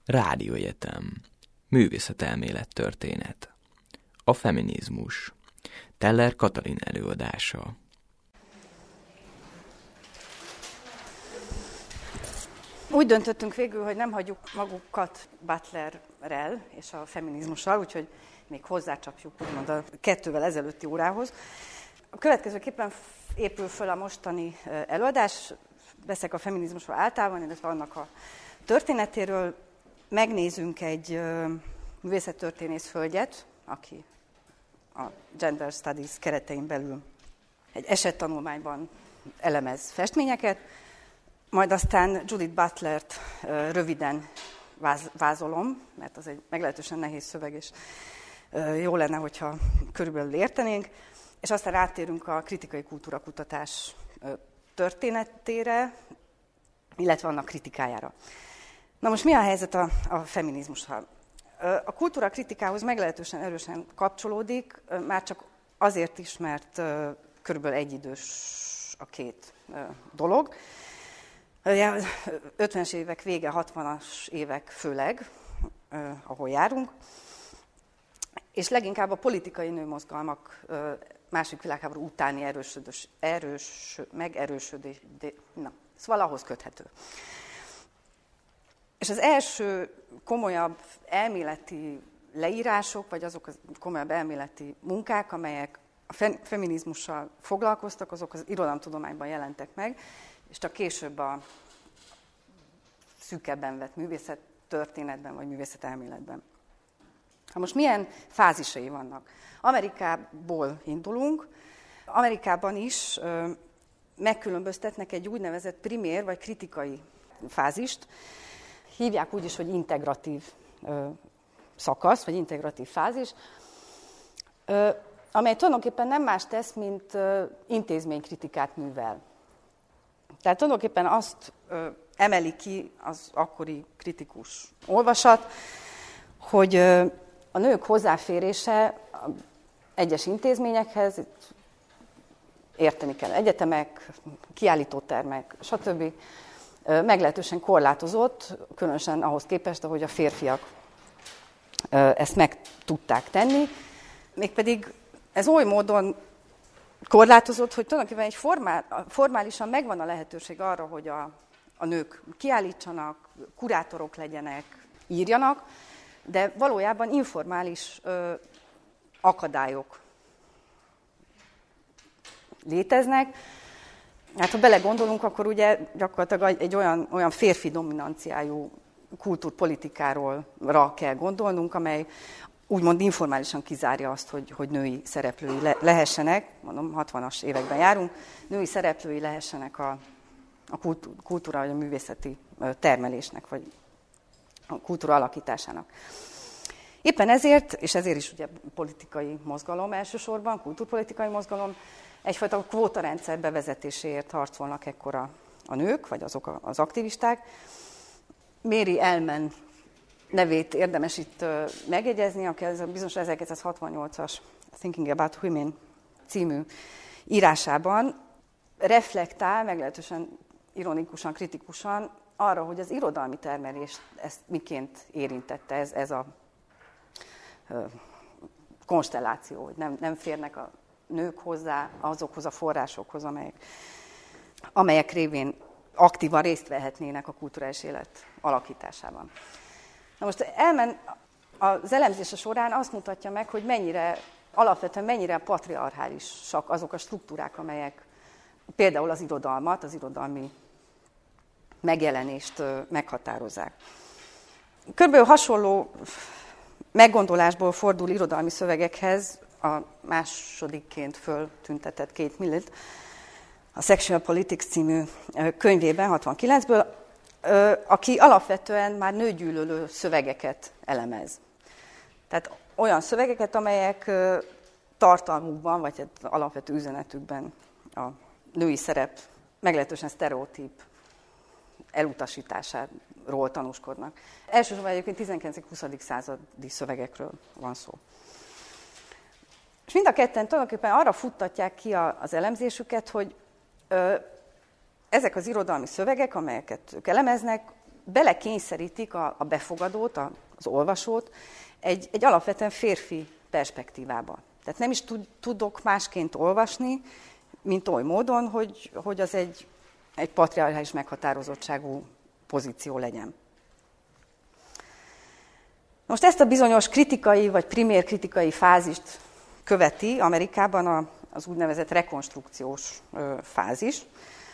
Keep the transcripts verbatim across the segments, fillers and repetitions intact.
Rádióegyetem. Művészetelmélet történet. A feminizmus. Teller Katalin előadása. Úgy döntöttünk végül, hogy nem hagyjuk magukat Butlerrel és a feminizmussal, úgyhogy még hozzácsapjuk úgymond a kettővel ezelőtti órához. A következőképpen épül föl a mostani előadás. Beszélek a feminizmusról általában, illetve annak a történetéről. Megnézünk egy művészettörténész hölgyet, aki a Gender Studies keretein belül egy esettanulmányban elemez festményeket, majd aztán Judith Butlert röviden váz, vázolom, mert az egy meglehetősen nehéz szöveg, és jó lenne, hogyha körülbelül értenénk, és aztán áttérünk a kritikai kultúrakutatás történetére, illetve annak kritikájára. Na most mi a helyzet a, a feminizmussal? A kultúra kritikához meglehetősen erősen kapcsolódik, már csak azért is, mert körülbelül egyidős a két dolog. ötvenes évek vége, hatvanas évek főleg, ahol járunk, és leginkább a politikai nőmozgalmak második világháború utáni erősödés, erős, megerősödés, de, na, szóval ahhoz köthető. És az első komolyabb elméleti leírások, vagy azok a komolyabb elméleti munkák, amelyek a feminizmussal foglalkoztak, azok az irodalomtudományban jelentek meg, és csak később a szűkebben vett művészettörténetben, vagy művészetelméletben. Ha most milyen fázisai vannak? Amerikából indulunk. Amerikában is ö, megkülönböztetnek egy úgynevezett primér, vagy kritikai fázist. Hívják úgy is, hogy integratív ö, szakasz, vagy integratív fázis, ö, amely tulajdonképpen nem más tesz, mint ö, intézménykritikát művel. Tehát tulajdonképpen azt ö, emeli ki az akkori kritikus olvasat, hogy ö, a nők hozzáférése egyes intézményekhez, itt érteni kell, egyetemek, kiállítótermek, stb. Meglehetősen korlátozott, különösen ahhoz képest, ahogy a férfiak ezt meg tudták tenni. Mégpedig ez oly módon korlátozott, hogy tulajdonképpen egy formál, formálisan megvan a lehetőség arra, hogy a, a nők kiállítsanak, kurátorok legyenek, írjanak, de valójában informális ö, akadályok léteznek. Hát ha belegondolunk, akkor ugye gyakorlatilag egy olyan, olyan férfi dominanciájú kultúrpolitikáról kell gondolnunk, amely úgymond informálisan kizárja azt, hogy, hogy női szereplői le, lehessenek, mondom, hatvanas években járunk, női szereplői lehessenek a, a kultúra vagy a művészeti termelésnek, vagy a kultúra alakításának. Éppen ezért, és ezért is ugye politikai mozgalom elsősorban, kultúrpolitikai mozgalom, egyfajta kvótarendszer bevezetéséért harcolnak ekkor a, a nők, vagy azok az aktivisták. Mary Ellman nevét érdemes itt uh, megjegyezni, aki ez a bizonyos ezerkilencszázhatvannyolcas Thinking About Women című írásában reflektál, meglehetősen ironikusan, kritikusan arra, hogy az irodalmi termelést ezt miként érintette ez, ez a uh, konstelláció, hogy nem, nem férnek a nők hozzá azokhoz a forrásokhoz, amelyek, amelyek révén aktívan részt vehetnének a kulturális élet alakításában. Na most Ellman az elemzése során azt mutatja meg, hogy mennyire, alapvetően mennyire patriarchálisak azok a struktúrák, amelyek például az irodalmat, az irodalmi megjelenést meghatározzák. Körülbelül hasonló meggondolásból fordul irodalmi szövegekhez a másodikként föltüntetett Kate Millett a Sexual Politics című könyvében, hatvankilencből, aki alapvetően már nőgyűlölő szövegeket elemez. Tehát olyan szövegeket, amelyek tartalmukban, vagy alapvető üzenetükben a női szerep meglehetősen sztereotíp elutasításáról tanúskodnak. Elsősorban egyébként tizenkilencedik-huszadik századi szövegekről van szó. És mind a ketten tulajdonképpen arra futtatják ki az elemzésüket, hogy ö, ezek az irodalmi szövegek, amelyeket ők elemeznek, belekényszerítik a, a befogadót, a, az olvasót egy, egy alapvetően férfi perspektívába. Tehát nem is tud, tudok másként olvasni, mint oly módon, hogy, hogy az egy, egy patriarchális meghatározottságú pozíció legyen. Most ezt a bizonyos kritikai vagy primér kritikai fázist követi Amerikában a, az úgynevezett rekonstrukciós ö, fázis,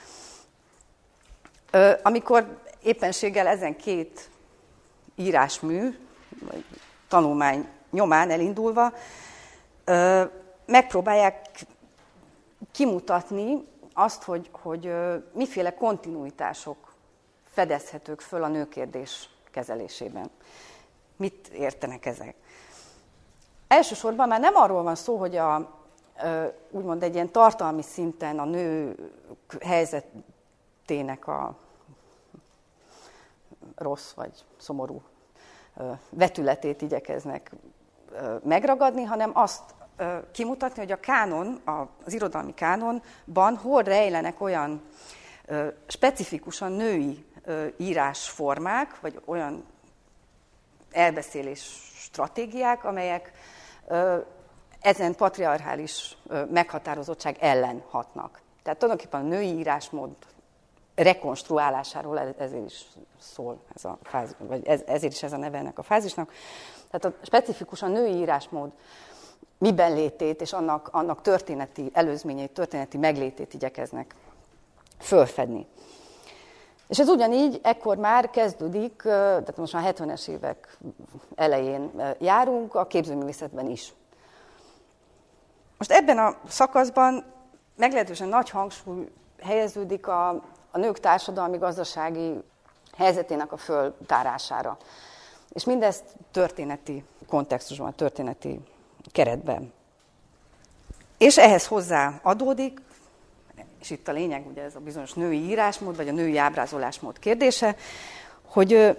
ö, amikor éppenséggel ezen két írásmű, vagy tanulmány nyomán elindulva ö, megpróbálják kimutatni azt, hogy, hogy ö, miféle kontinuitások fedezhetők föl a nőkérdés kezelésében. Mit értenek ezek? Elsősorban már nem arról van szó, hogy a, úgymond egy ilyen tartalmi szinten a nő helyzetének a rossz vagy szomorú vetületét igyekeznek megragadni, hanem azt kimutatni, hogy a kánon, az irodalmi kánonban hol rejlenek olyan specifikusan női írásformák, vagy olyan elbeszélés stratégiák, amelyek ö, ezen patriarchális ö, meghatározottság ellen hatnak. Tehát tulajdonképpen a női írásmód rekonstruálásáról ezért is szól ez a fázis, vagy ez, ezért is ez a neve ennek a fázisnak. Tehát a specifikusan női írásmód miben létét és annak, annak történeti előzményeit, történeti meglétét igyekeznek fölfedni. És ez ugyanígy ekkor már kezdődik, tehát most már hetvenes évek elején járunk, a képzőművészetben is. Most ebben a szakaszban meglehetősen nagy hangsúly helyeződik a, a nők társadalmi-gazdasági helyzetének a föltárására. És mindezt történeti kontextusban, történeti keretben. És ehhez hozzá adódik, és itt a lényeg, ugye ez a bizonyos női írásmód, vagy a női ábrázolásmód kérdése, hogy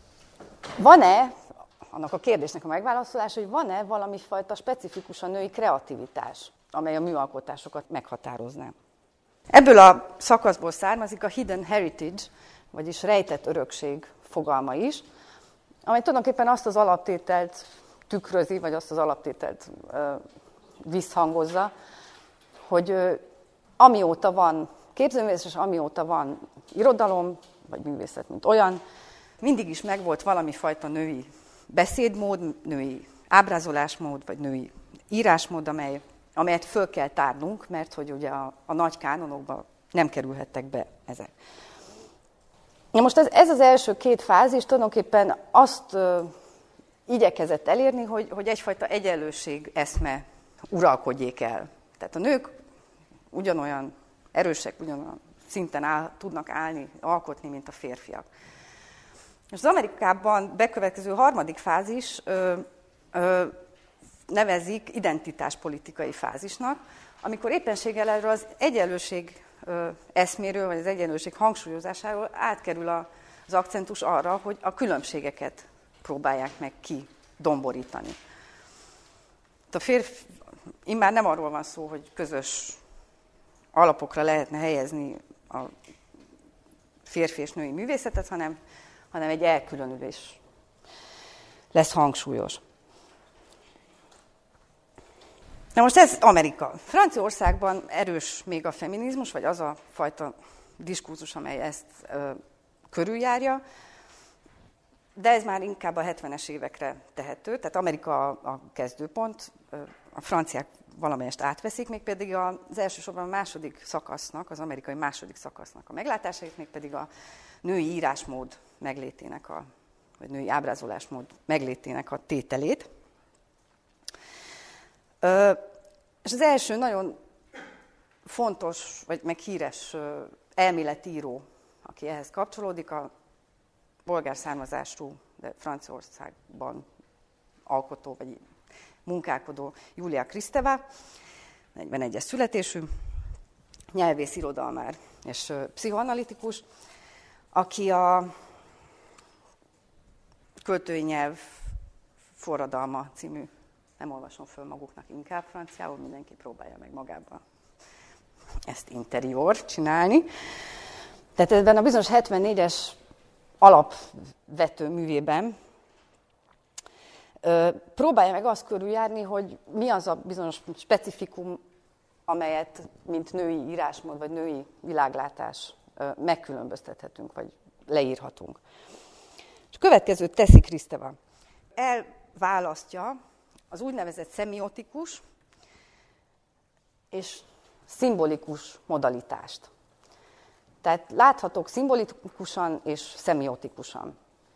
van-e, annak a kérdésnek a megválaszolása, hogy van-e valami fajta specifikusan női kreativitás, amely a műalkotásokat meghatározná. Ebből a szakaszból származik a hidden heritage, vagyis rejtett örökség fogalma is, amely tulajdonképpen azt az alaptételt tükrözi, vagy azt az alaptételt ö, visszhangozza, hogy ö, amióta van képzőművészet, és amióta van irodalom, vagy művészet, mint olyan, mindig is megvolt valami fajta női beszédmód, női ábrázolásmód, vagy női írásmód, amely, amelyet föl kell tárnunk, mert hogy ugye a, a nagy kánonokba nem kerülhettek be ezek. Na most ez, ez az első két fázis tulajdonképpen azt ö, igyekezett elérni, hogy, hogy egyfajta egyenlőség eszme uralkodjék el. Tehát a nők ugyanolyan erősek, ugyanolyan szinten áll, tudnak állni, alkotni, mint a férfiak. És az Amerikában bekövetkező harmadik fázis ö, ö, nevezik identitáspolitikai fázisnak, amikor éppenséggel erről az egyenlőség ö, eszméről, vagy az egyenlőség hangsúlyozásáról átkerül a, az akcentus arra, hogy a különbségeket próbálják meg kidomborítani. A férfi, immár nem arról van szó, hogy közös alapokra lehetne helyezni a férfi és női művészetet, hanem, hanem egy elkülönülés lesz hangsúlyos. Na most ez Amerika. Franciaországban erős még a feminizmus, vagy az a fajta diskurzus, amely ezt ö, körüljárja, de ez már inkább a hetvenes évekre tehető, tehát Amerika a, a kezdőpont, a franciák valamelyest átveszik, mégpedig az elsősorban a második szakasznak, az amerikai második szakasznak a meglátásait, mégpedig a női írásmód meglétének, a, vagy női ábrázolásmód meglétének a tételét. Ö, és az első nagyon fontos, vagy meg híres elméletíró, aki ehhez kapcsolódik, a bolgár származású, de Franciaországban alkotó, vagy munkálkodó Julia Kristeva, negyvenegyes születésű, nyelvész, irodalmár és pszichoanalitikus, aki a Költői nyelv forradalma című, nem olvasom föl maguknak inkább franciául, mindenki próbálja meg magában ezt interior csinálni. Tehát ebben a bizonyos hetvennégyes alapvető művében próbálja meg azt körüljárni, hogy mi az a bizonyos specifikum, amelyet, mint női írásmód, vagy női világlátás megkülönböztethetünk, vagy leírhatunk. És a következőt teszi Kristeva. Elválasztja az úgynevezett szemiotikus és szimbolikus modalitást. Tehát láthatók szimbolikusan és szemiotikusan.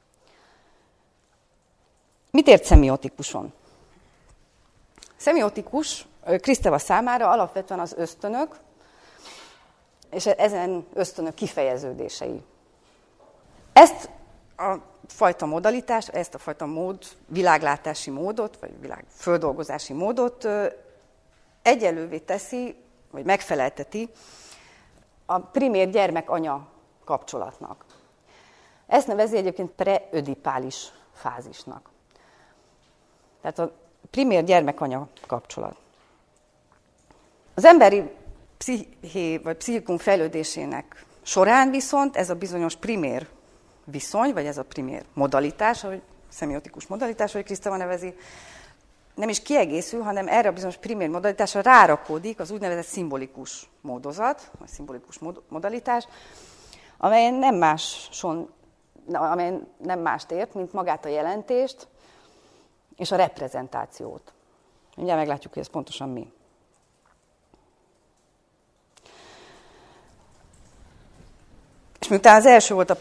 Mit ért szemiotikuson? Szemiotikus Kristeva számára alapvetően az ösztönök, és ezen ösztönök kifejeződései. Ezt a fajta modalitást, ezt a fajta mód, világlátási módot, vagy világ földolgozási módot egyelővé teszi, vagy megfelelteti a primér gyermek-anya kapcsolatnak. Ezt nevezi egyébként preödipális fázisnak. Tehát a primér gyermek-anya kapcsolat. Az emberi psziché, vagy pszichikum fejlődésének során viszont ez a bizonyos primér viszony, vagy ez a primér modalitás, ahogy szemiotikus modalitás, ahogy Kristeva nevezi, nem is kiegészül, hanem erre a bizonyos primér modalitásra rárakódik az úgynevezett szimbolikus módozat, vagy szimbolikus modalitás, amelyen nem máson, amelyen nem mást ért, mint magát a jelentést és a reprezentációt. Mindjárt meglátjuk, hogy ez pontosan mi. És miután az első volt a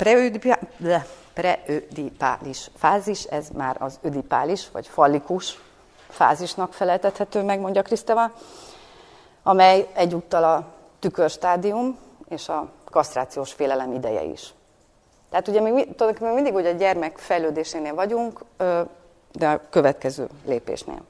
preödipális fázis, ez már az ödipális, vagy fallikus fázisnak feleltethető meg, mondja Kristeva, amely egyúttal a tükörstádium és a kasztrációs félelem ideje is. Tehát ugye mi tulajdonképpen mindig ugye a gyermek fejlődésénél vagyunk, de a következő lépésnél.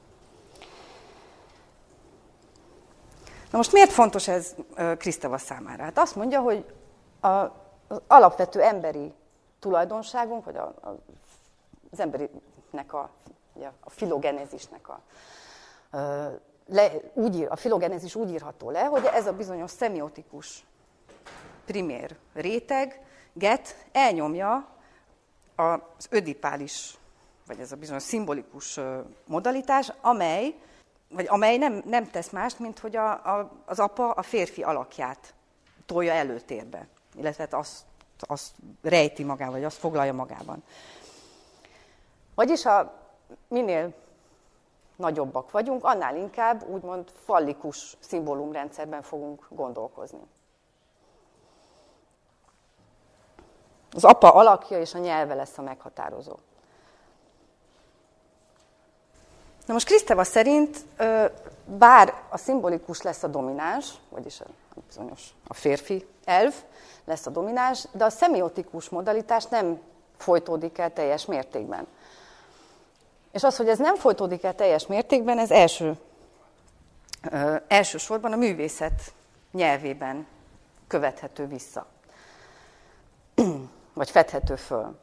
Na most miért fontos ez Kristeva számára? Hát azt mondja, hogy a, az alapvető emberi tulajdonságunk, vagy a, a, az emberinek a, ugye a filogenezisnek a, le, úgy ír, a filogenezis úgy írható le, hogy ez a bizonyos szemiotikus primér réteget elnyomja az ödipális, vagy ez a bizonyos szimbolikus modalitás, amely, vagy amely nem, nem tesz mást, mint hogy a, a, az apa a férfi alakját tolja előtérbe, illetve azt, azt rejti magában, vagy azt foglalja magában. Vagyis ha minél nagyobbak vagyunk, annál inkább úgymond fallikus szimbólumrendszerben fogunk gondolkozni. Az apa alakja és a nyelve lesz a meghatározó. Na most Kristeva szerint, bár a szimbolikus lesz a domináns, vagyis a, bizonyos, a férfi elv lesz a domináns, de a szemiotikus modalitás nem folytódik el teljes mértékben. És az, hogy ez nem folytódik el teljes mértékben, ez első, ö, elsősorban a művészet nyelvében követhető vissza, vagy fedhető föl.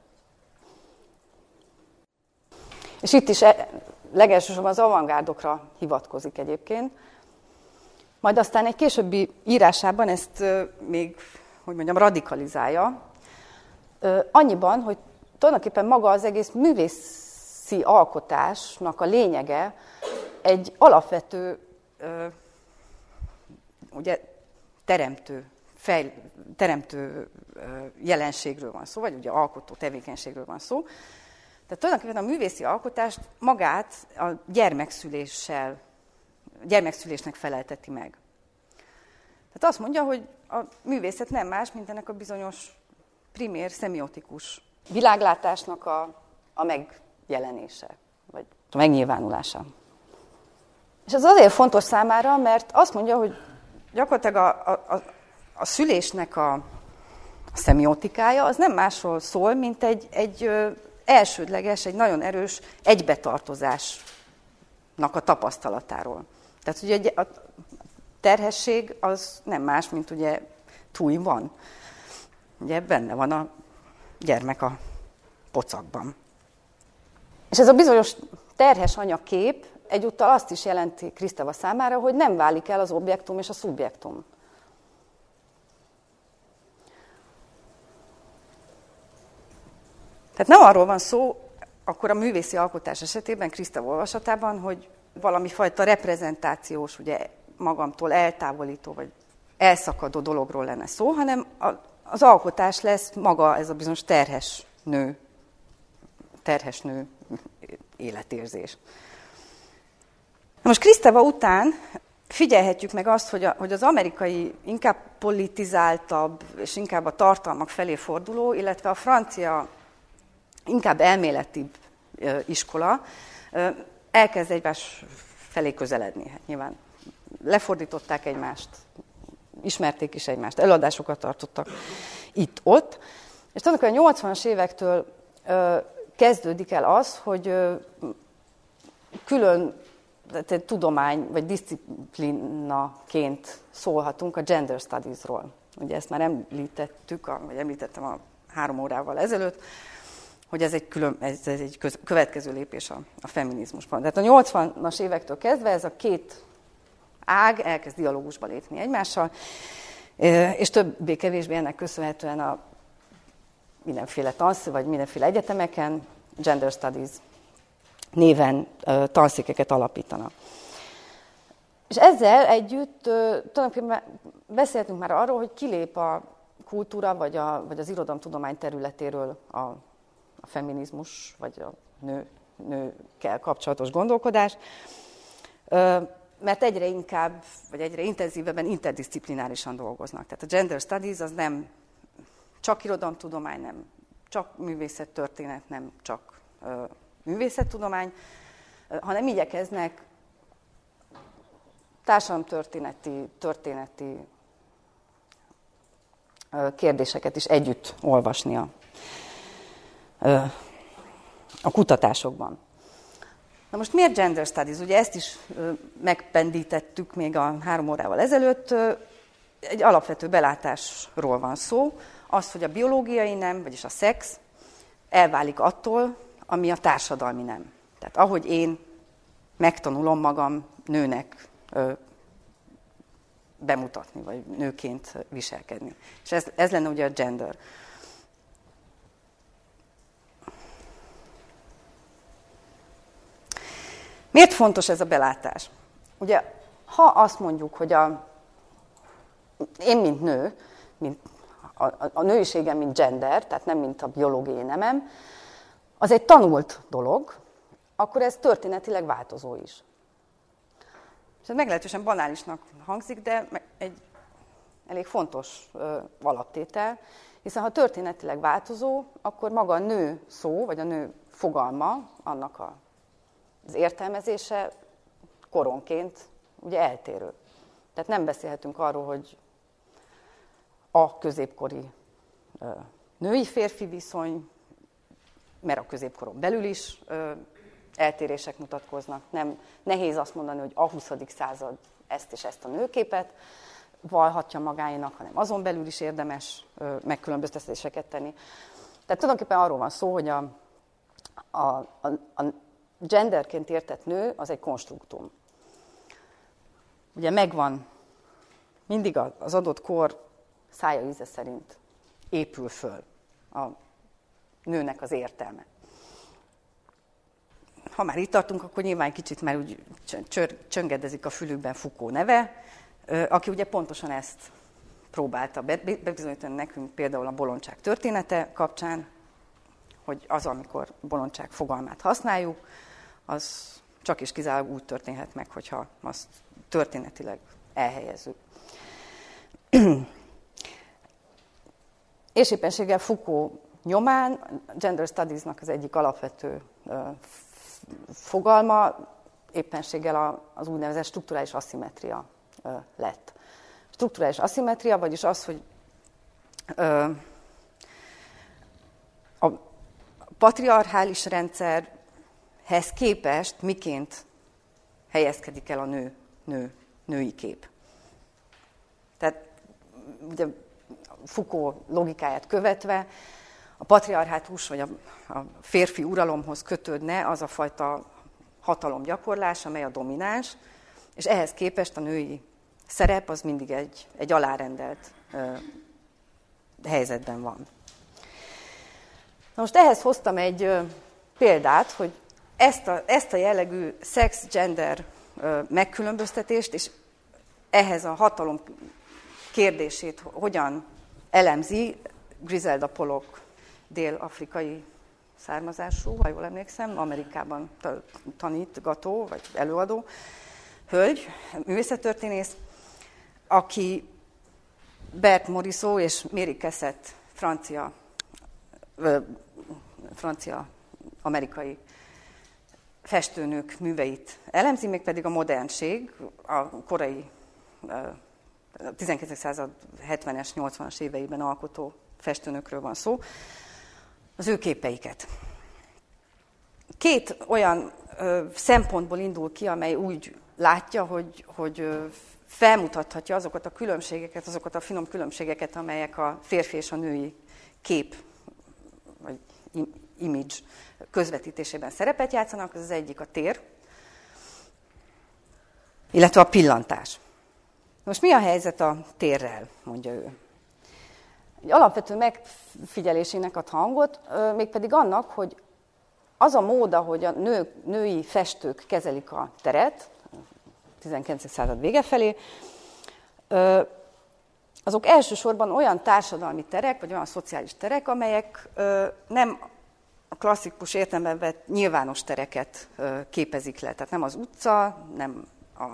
És itt is e, legelsősorban az avantgárdokra hivatkozik egyébként. Majd aztán egy későbbi írásában ezt ö, még, hogy mondjam, radikalizálja. Ö, annyiban, hogy tulajdonképpen maga az egész művészi alkotásnak a lényege egy alapvető ö, ugye, teremtő, fejl, teremtő ö, jelenségről van szó, vagy ugye alkotó tevékenységről van szó. Tehát tulajdonképpen a művészi alkotást magát a gyermekszüléssel, gyermekszülésnek felelteti meg. Tehát azt mondja, hogy a művészet nem más, mint ennek a bizonyos primér szemiotikus világlátásnak a, a megjelenése, vagy a megnyilvánulása. És ez azért fontos számára, mert azt mondja, hogy gyakorlatilag a, a, a szülésnek a, a szemiotikája az nem másról szól, mint egy, egy elsődleges, egy nagyon erős egybetartozásnak a tapasztalatáról. Tehát ugye a terhesség az nem más, mint ugye túj van. Ugye benne van a gyermek a pocakban. És ez a bizonyos terhes anyakép egyúttal azt is jelenti Kristeva számára, hogy nem válik el az objektum és a szubjektum. Tehát nem arról van szó, akkor a művészi alkotás esetében, Kriszta olvasatában, hogy valami fajta reprezentációs, ugye magamtól eltávolító, vagy elszakadó dologról lenne szó, hanem az alkotás lesz maga ez a bizonyos terhes nő, terhes nő életérzés. Most Kristeva után figyelhetjük meg azt, hogy, a, hogy az amerikai inkább politizáltabb és inkább a tartalmak felé forduló, illetve a francia inkább elméletibb iskola elkezd egymás felé közeledni. Hát nyilván lefordították egymást, ismerték is egymást, előadásokat tartottak itt-ott. És tulajdonképpen a nyolcvanas évektől kezdődik el az, hogy külön tehát tudomány vagy diszciplinaként szólhatunk a gender studiesról. Ugye ezt már említettük, vagy említettem a három órával ezelőtt, hogy ez egy, külön, ez egy következő lépés a, a feminizmusban. Tehát a nyolcvanas évektől kezdve ez a két ág elkezd dialógusba lépni egymással, és többé-kevésbé ennek köszönhetően a mindenféle tansz, vagy mindenféle egyetemeken gender studies néven tanszékeket alapítanak. És ezzel együtt tulajdonképpen beszéltünk már arról, hogy kilép a kultúra, vagy, a, vagy az irodalomtudomány területéről a, a feminizmus, vagy a nő, nőkkel kapcsolatos gondolkodás, mert egyre inkább, vagy egyre intenzívebben interdisziplinárisan dolgoznak. Tehát a gender studies az nem csak irodalomtudomány, nem csak művészettörténet, nem csak művészettudomány, hanem igyekeznek társadalomtörténeti, történeti kérdéseket is együtt olvasni a, a kutatásokban. Na most miért gender studies? Ugye ezt is megpendítettük még a három órával ezelőtt. Egy alapvető belátásról van szó, az, hogy a biológiai nem, vagyis a szex elválik attól, ami a társadalmi nem. Tehát ahogy én megtanulom magam nőnek ö, bemutatni, vagy nőként viselkedni. És ez, ez lenne ugye a gender. Miért fontos ez a belátás? Ugye, ha azt mondjuk, hogy a, én, mint nő, mint a, a, a nőiségem, mint gender, tehát nem mint a biológiai nemem, az egy tanult dolog, akkor ez történetileg változó is. És ez meglehetősen banálisnak hangzik, de egy elég fontos ö, alaptétel, hiszen ha történetileg változó, akkor maga a nő szó, vagy a nő fogalma, annak a, az értelmezése koronként ugye eltérő. Tehát nem beszélhetünk arról, hogy a középkori ö, női-férfi viszony, mert a középkoron belül is ö, eltérések mutatkoznak. Nem nehéz azt mondani, hogy a huszadik század ezt és ezt a nőképet vallhatja magáénak, hanem azon belül is érdemes ö, megkülönböztetéseket tenni. Tehát tulajdonképpen arról van szó, hogy a, a, a, a genderként értett nő az egy konstruktum. Ugye megvan, mindig az adott kor szája íze szerint épül föl a nőnek az értelme. Ha már itt tartunk, akkor nyilván kicsit már úgy csöngedezik a fülükben Foucault neve, aki ugye pontosan ezt próbálta bebizonyítani nekünk például a bolondság története kapcsán, hogy az, amikor bolondság fogalmát használjuk, az csak és kizárólag úgy történhet meg, hogyha azt történetileg elhelyezzük. És éppenséggel Foucault nyomán a gender studies-nak az egyik alapvető uh, fogalma éppenséggel az úgynevezett strukturális aszimmetria uh, lett. Strukturális aszimmetria, vagyis az, hogy uh, a patriarchális rendszerhez képest miként helyezkedik el a nő, nő, női kép. Tehát ugye Foucault logikáját követve a patriarhátus vagy a, a férfi uralomhoz kötődne az a fajta hatalomgyakorlás, amely a domináns, és ehhez képest a női szerep az mindig egy, egy alárendelt ö, helyzetben van. Na most ehhez hoztam egy ö, példát, hogy ezt a, ezt a jellegű szex-gender megkülönböztetést, és ehhez a hatalom kérdését hogyan elemzi Griselda Pollock, dél-afrikai származású, ha jól emlékszem, Amerikában tanítgató, vagy előadó hölgy, művészettörténész, aki Bert Morisot és Mary Cassatt francia, ö, francia-amerikai festőnők műveit elemzi, mégpedig a modernség, a korai a tizenkilencedik század hetvenes, nyolcvanas éveiben alkotó festőnökről van szó, az ő képeiket. Két olyan ö, szempontból indul ki, amely úgy látja, hogy, hogy ö, felmutathatja azokat a különbségeket, azokat a finom különbségeket, amelyek a férfi és a női kép, vagy image közvetítésében szerepet játszanak. Az egyik a tér, illetve a pillantás. Most mi a helyzet a térrel, mondja ő. Egy alapvető megfigyelésének ad hangot, mégpedig annak, hogy az a mód, ahogy a nő, női festők kezelik a teret, tizenkilencedik század vége felé, azok elsősorban olyan társadalmi terek, vagy olyan szociális terek, amelyek nem a klasszikus értelemben vett nyilvános tereket képezik le. Tehát nem az utca, nem a,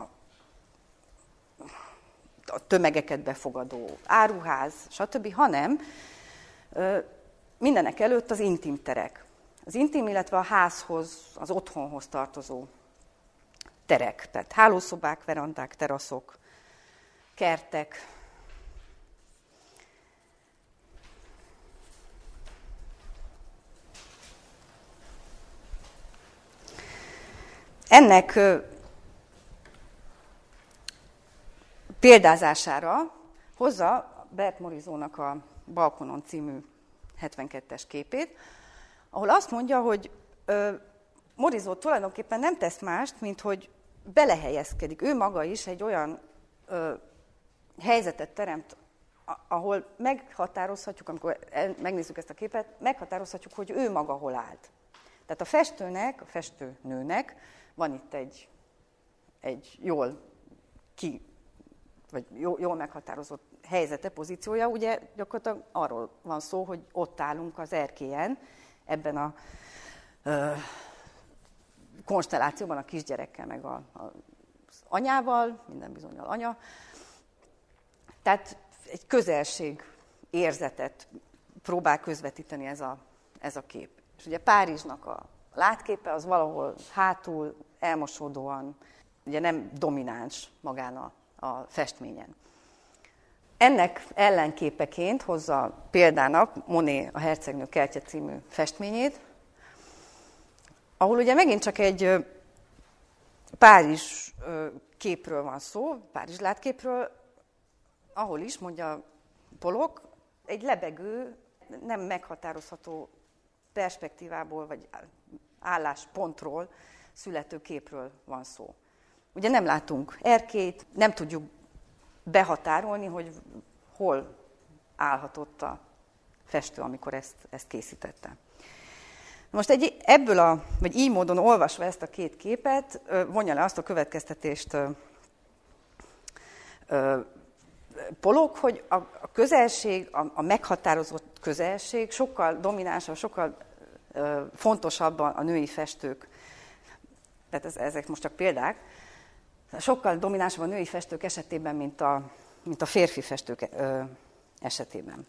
a tömegeket befogadó áruház, stb., hanem mindenek előtt az intim terek. Az intim, illetve a házhoz, az otthonhoz tartozó terek. Tehát hálószobák, verandák, teraszok, kertek. Ennek ö, példázására hozza Bert Morisotnak a Balkonon című hetvenkettes képét, ahol azt mondja, hogy ö, Morisot tulajdonképpen nem tesz mást, mint hogy belehelyezkedik. Ő maga is egy olyan ö, helyzetet teremt, ahol meghatározhatjuk, amikor el, megnézzük ezt a képet, meghatározhatjuk, hogy ő maga hol állt. Tehát a festőnek, a festőnőnek van itt egy, egy jól ki, vagy jól, jól meghatározott helyzete, pozíciója. Ugye gyakorlatilag arról van szó, hogy ott állunk az erkélyen, ebben a ö, konstellációban a kisgyerekkel, meg a, a, az anyával, minden bizonnyal anya. Tehát egy közelség érzetet próbál közvetíteni ez a, ez a kép. És ugye Párizsnak a látképe az valahol hátul, elmosódóan, ugye nem domináns magán a, a festményen. Ennek ellenképeként hozza példának Monet a Hercegnő kertje című festményét, ahol ugye megint csak egy Párizs képről van szó, Párizs látképről, ahol is, mondja Pollock, egy lebegő, nem meghatározható perspektívából vagy álláspontról születő képről van szó. Ugye nem látunk erkélyt, nem tudjuk behatárolni, hogy hol állhatott a festő, amikor ezt, ezt készítette. Most egy, ebből a, vagy így módon olvasva ezt a két képet, vonja le azt a következtetést Pollock, hogy a, a közelség, a, a meghatározott közelség sokkal dominánsabb, sokkal ö, fontosabb a, a női festők, tehát ez, ezek most csak példák, sokkal dominánsabb a női festők esetében, mint a, mint a férfi festők ö, esetében.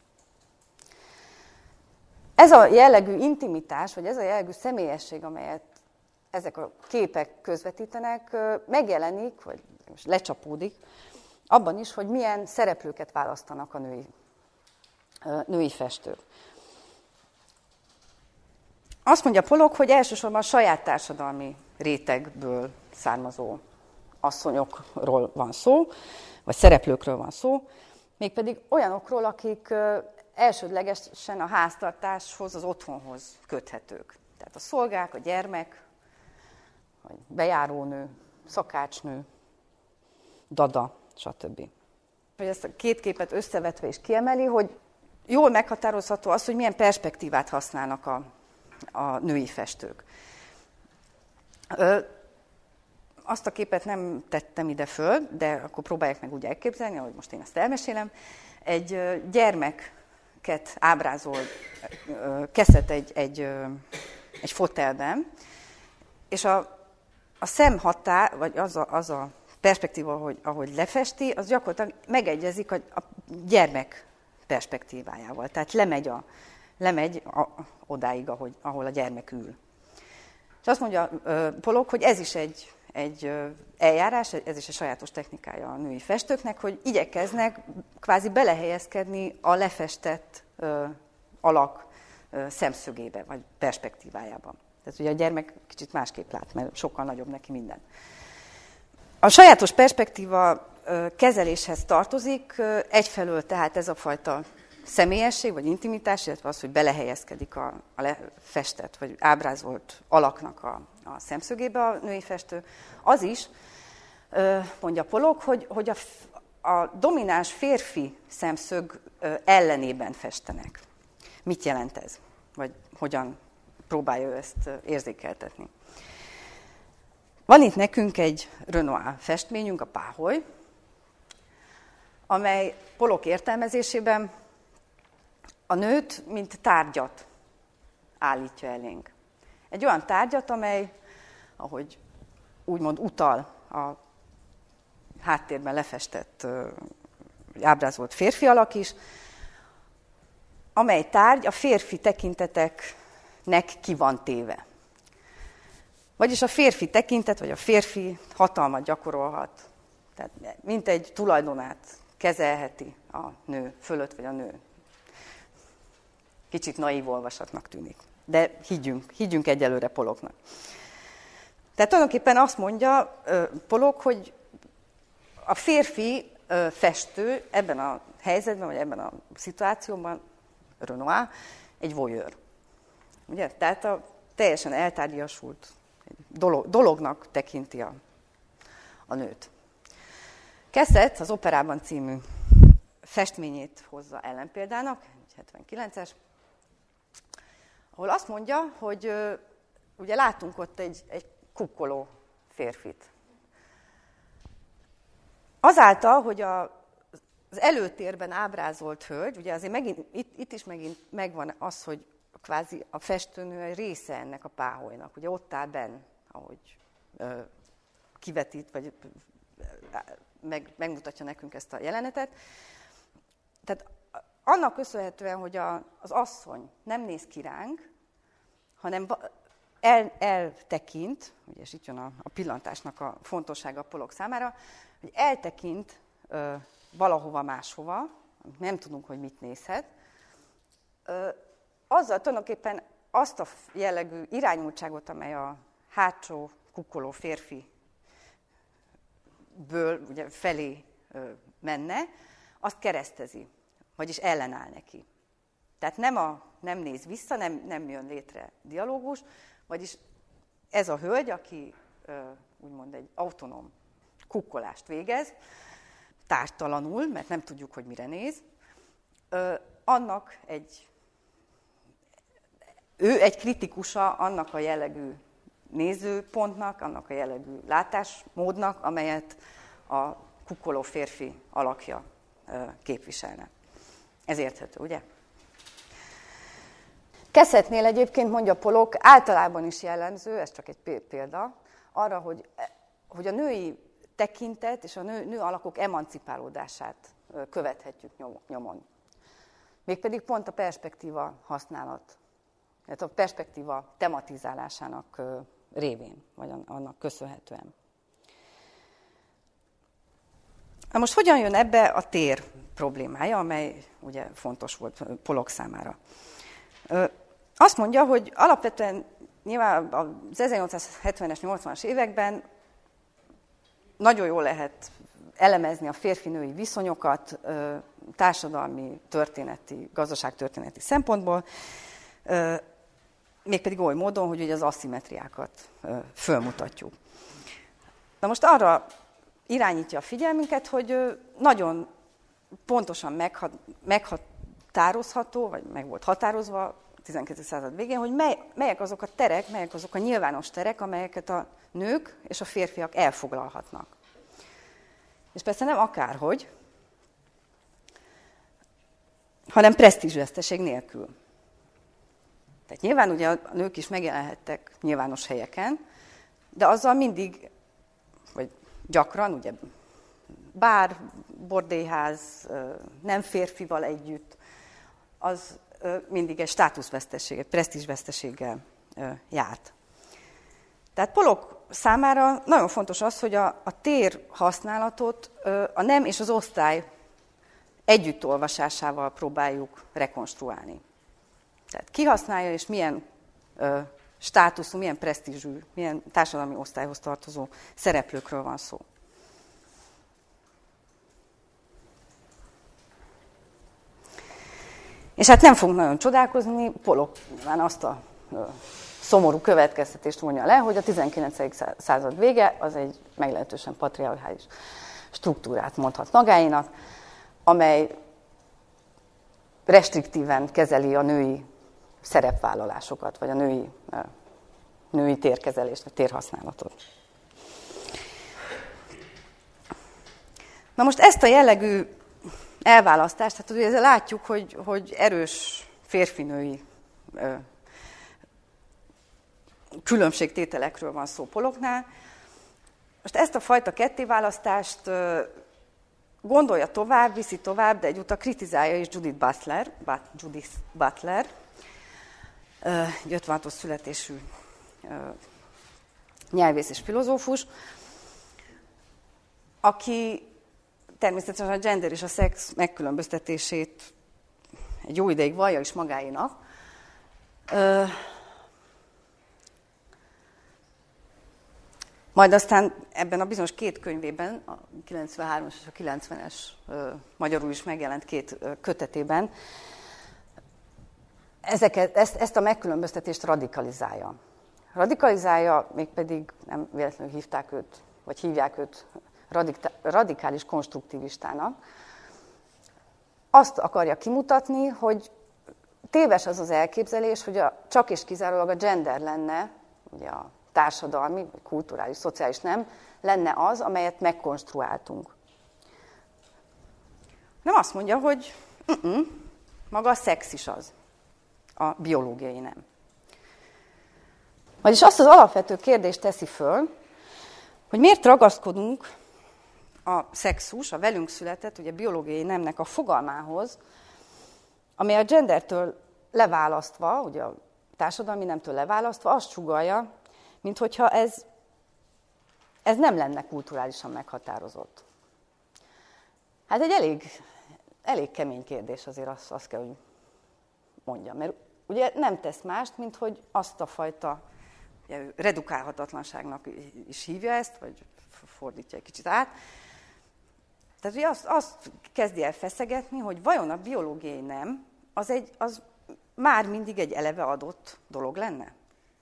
Ez a jellegű intimitás, vagy ez a jellegű személyesség, amelyet ezek a képek közvetítenek, megjelenik, vagy most lecsapódik, abban is, hogy milyen szereplőket választanak a női, női festők. Azt mondja Pollock, hogy elsősorban a saját társadalmi rétegből származó asszonyokról van szó, vagy szereplőkről van szó, mégpedig olyanokról, akik elsődlegesen a háztartáshoz, az otthonhoz köthetők. Tehát a szolgák, a gyermek, a bejárónő, szakácsnő, dada, stb. Hogy ezt a két képet összevetve is kiemeli, hogy jól meghatározható az, hogy milyen perspektívát használnak a, a női festők. Ö, azt a képet nem tettem ide föl, de akkor próbálják meg úgy elképzelni, ahogy most én ezt elmesélem. Egy ö, gyermeket ábrázol Keszeth egy, egy, ö, egy fotelben, és a, a szemhatár, vagy az a, az a perspektíva, ahogy, ahogy lefesti, az gyakorlatilag megegyezik a, a gyermek perspektívájával. Tehát lemegy, a, lemegy a, odáig, ahogy, ahol a gyermek ül. És azt mondja uh, Pollock, hogy ez is egy, egy uh, eljárás, ez is egy sajátos technikája a női festőknek, hogy igyekeznek kvázi belehelyezkedni a lefestett uh, alak uh, szemszögébe, vagy perspektívájába. Tehát ugye a gyermek kicsit másképp lát, mert sokkal nagyobb neki minden. A sajátos perspektíva kezeléshez tartozik egyfelől tehát ez a fajta személyesség, vagy intimitás, illetve az, hogy belehelyezkedik a, a lefestett, vagy ábrázolt alaknak a, a szemszögébe a női festő. Az is, mondja Pollock, hogy, hogy a, a domináns férfi szemszög ellenében festenek. Mit jelent ez? Vagy hogyan próbálja ő ezt érzékeltetni? Van itt nekünk egy Renoir festményünk, a Páholy, amely Pollock értelmezésében a nőt, mint tárgyat állítja elénk. Egy olyan tárgyat, amely, ahogy úgymond utal a háttérben lefestett, ábrázolt férfi alak is, amely tárgy a férfi tekinteteknek ki van téve. Vagyis a férfi tekintet, vagy a férfi hatalmat gyakorolhat. Tehát mint egy tulajdonát kezelheti a nő fölött, vagy a nő. Kicsit naív olvasatnak tűnik. De higgyünk, higgyünk egyelőre Pollocknak. Tehát tulajdonképpen azt mondja Pollock, hogy a férfi festő ebben a helyzetben, vagy ebben a szituációban, Renoir, egy voyeur. Ugye? Tehát a teljesen eltárgyasult dolog, dolognak tekinti a, a nőt. Keszeth az Operában című festményét hozza ellenpéldának, hetvenkilences, ahol azt mondja, hogy uh, ugye látunk ott egy, egy kukkoló férfit. Azáltal, hogy a, az előtérben ábrázolt hölgy, ugye azért megint, itt, itt is megint megvan az, hogy kvázi a festőnő egy része ennek a páholynak. Ugye ott áll benn, ahogy uh, kivetít, vagy uh, meg, megmutatja nekünk ezt a jelenetet. Tehát annak köszönhetően, hogy a, az asszony nem néz ki ránk, hanem el, eltekint, ugye, és itt jön a, a pillantásnak a fontossága Pollock számára, hogy eltekint ö, valahova máshova, nem tudunk, hogy mit nézhet, ö, azzal tulajdonképpen azt a jellegű irányultságot, amely a hátsó kukkoló férfiből ugye, felé ö, menne, azt keresztezi, vagyis ellenáll neki. Tehát nem, a, nem néz vissza, nem, nem jön létre dialógus, vagyis ez a hölgy, aki ö, úgymond egy autonóm kukkolást végez, tártalanul, mert nem tudjuk, hogy mire néz, ö, annak egy, ő egy kritikusa annak a jellegű nézőpontnak, annak a jellegű látásmódnak, amelyet a kukkoló férfi alakja ö, képviselne. Ez érthető, ugye? Keszethnél egyébként, mondja Pollock, általában is jellemző, ez csak egy példa, arra, hogy, hogy a női tekintet és a nő, nő alakok emancipálódását követhetjük nyomon. Mégpedig pont a perspektíva használat, tehát a perspektíva tematizálásának révén, vagy annak köszönhetően. Na most hogyan jön ebbe a tér problémája, amely ugye fontos volt Pollock számára? Azt mondja, hogy alapvetően nyilván az ezernyolcszázhetvenes, nyolcvanas években nagyon jól lehet elemezni a férfi-női viszonyokat társadalmi, történeti, gazdaságtörténeti szempontból, mégpedig oly módon, hogy ugye az aszimmetriákat fölmutatjuk. Na most arra irányítja a figyelmünket, hogy nagyon pontosan meghat, meghatározható, vagy meg volt határozva a tizenkettedik század végén, hogy mely, melyek azok a terek, melyek azok a nyilvános terek, amelyeket a nők és a férfiak elfoglalhatnak. És persze nem akárhogy, hanem presztízsveszteség nélkül. Tehát nyilván ugye a nők is megjelenhettek nyilvános helyeken, de azzal mindig, vagy gyakran, ugye bár, bordélyház, nem férfival együtt, az mindig egy státuszveszteség, egy presztízsveszteséggel járt. Tehát Pollock számára nagyon fontos az, hogy a, a tér használatot a nem és az osztály együtt olvasásával próbáljuk rekonstruálni. Tehát ki használja és milyen ö, státuszú, milyen presztízsű, milyen társadalmi osztályhoz tartozó szereplőkről van szó. És hát nem fogunk nagyon csodálkozni, Pollock nyilván azt a ö, szomorú következtetést vonja le, hogy a tizenkettedik század vége az egy meglehetősen patriarchális struktúrát mondhat magáénak, amely restriktíven kezeli a női szerepvállalásokat, vagy a női, női térkezelést, vagy térhasználatot. Na most ezt a jellegű elválasztást, tehát ugye ezzel látjuk, hogy, hogy erős férfi-női különbségtételekről van szó Pollocknál. Most ezt a fajta kettéválasztást gondolja tovább, viszi tovább, de egyúttal kritizálja is Judith Butler, Judith Butler, ötvenhatos születésű nyelvész és filozófus, aki természetesen a gender és a szex megkülönböztetését egy jó ideig vallja is magáénak. Majd aztán ebben a bizonyos két könyvében, a kilencvenhármas és a kilencvenes magyarul is megjelent két kötetében, ezeket, ezt, ezt a megkülönböztetést radikalizálja. Radikalizálja, mégpedig nem véletlenül hívták őt, vagy hívják őt radikális konstruktivistának. Azt akarja kimutatni, hogy téves az az elképzelés, hogy a, csak és kizárólag a gender lenne, ugye a társadalmi, vagy kulturális, szociális nem, lenne az, amelyet megkonstruáltunk. Nem azt mondja, hogy uh-uh, maga a szex is az, a biológiai nem. Vagyis azt az alapvető kérdést teszi föl, hogy miért ragaszkodunk a szexus, a velünk született, ugye biológiai nemnek a fogalmához, amely a gendertől leválasztva, ugye a társadalmi nemtől leválasztva, azt sugallja, mint hogyha ez, ez nem lenne kulturálisan meghatározott. Hát egy elég, elég kemény kérdés azért, azt, azt kell, hogy mondjam. Mert ugye nem tesz mást, mint hogy azt a fajta ugye, redukálhatatlanságnak is hívja ezt, vagy fordítja egy kicsit át. Tehát ugye azt, azt kezdi el feszegetni, hogy vajon a biológiai nem, az, egy, az már mindig egy eleve adott dolog lenne.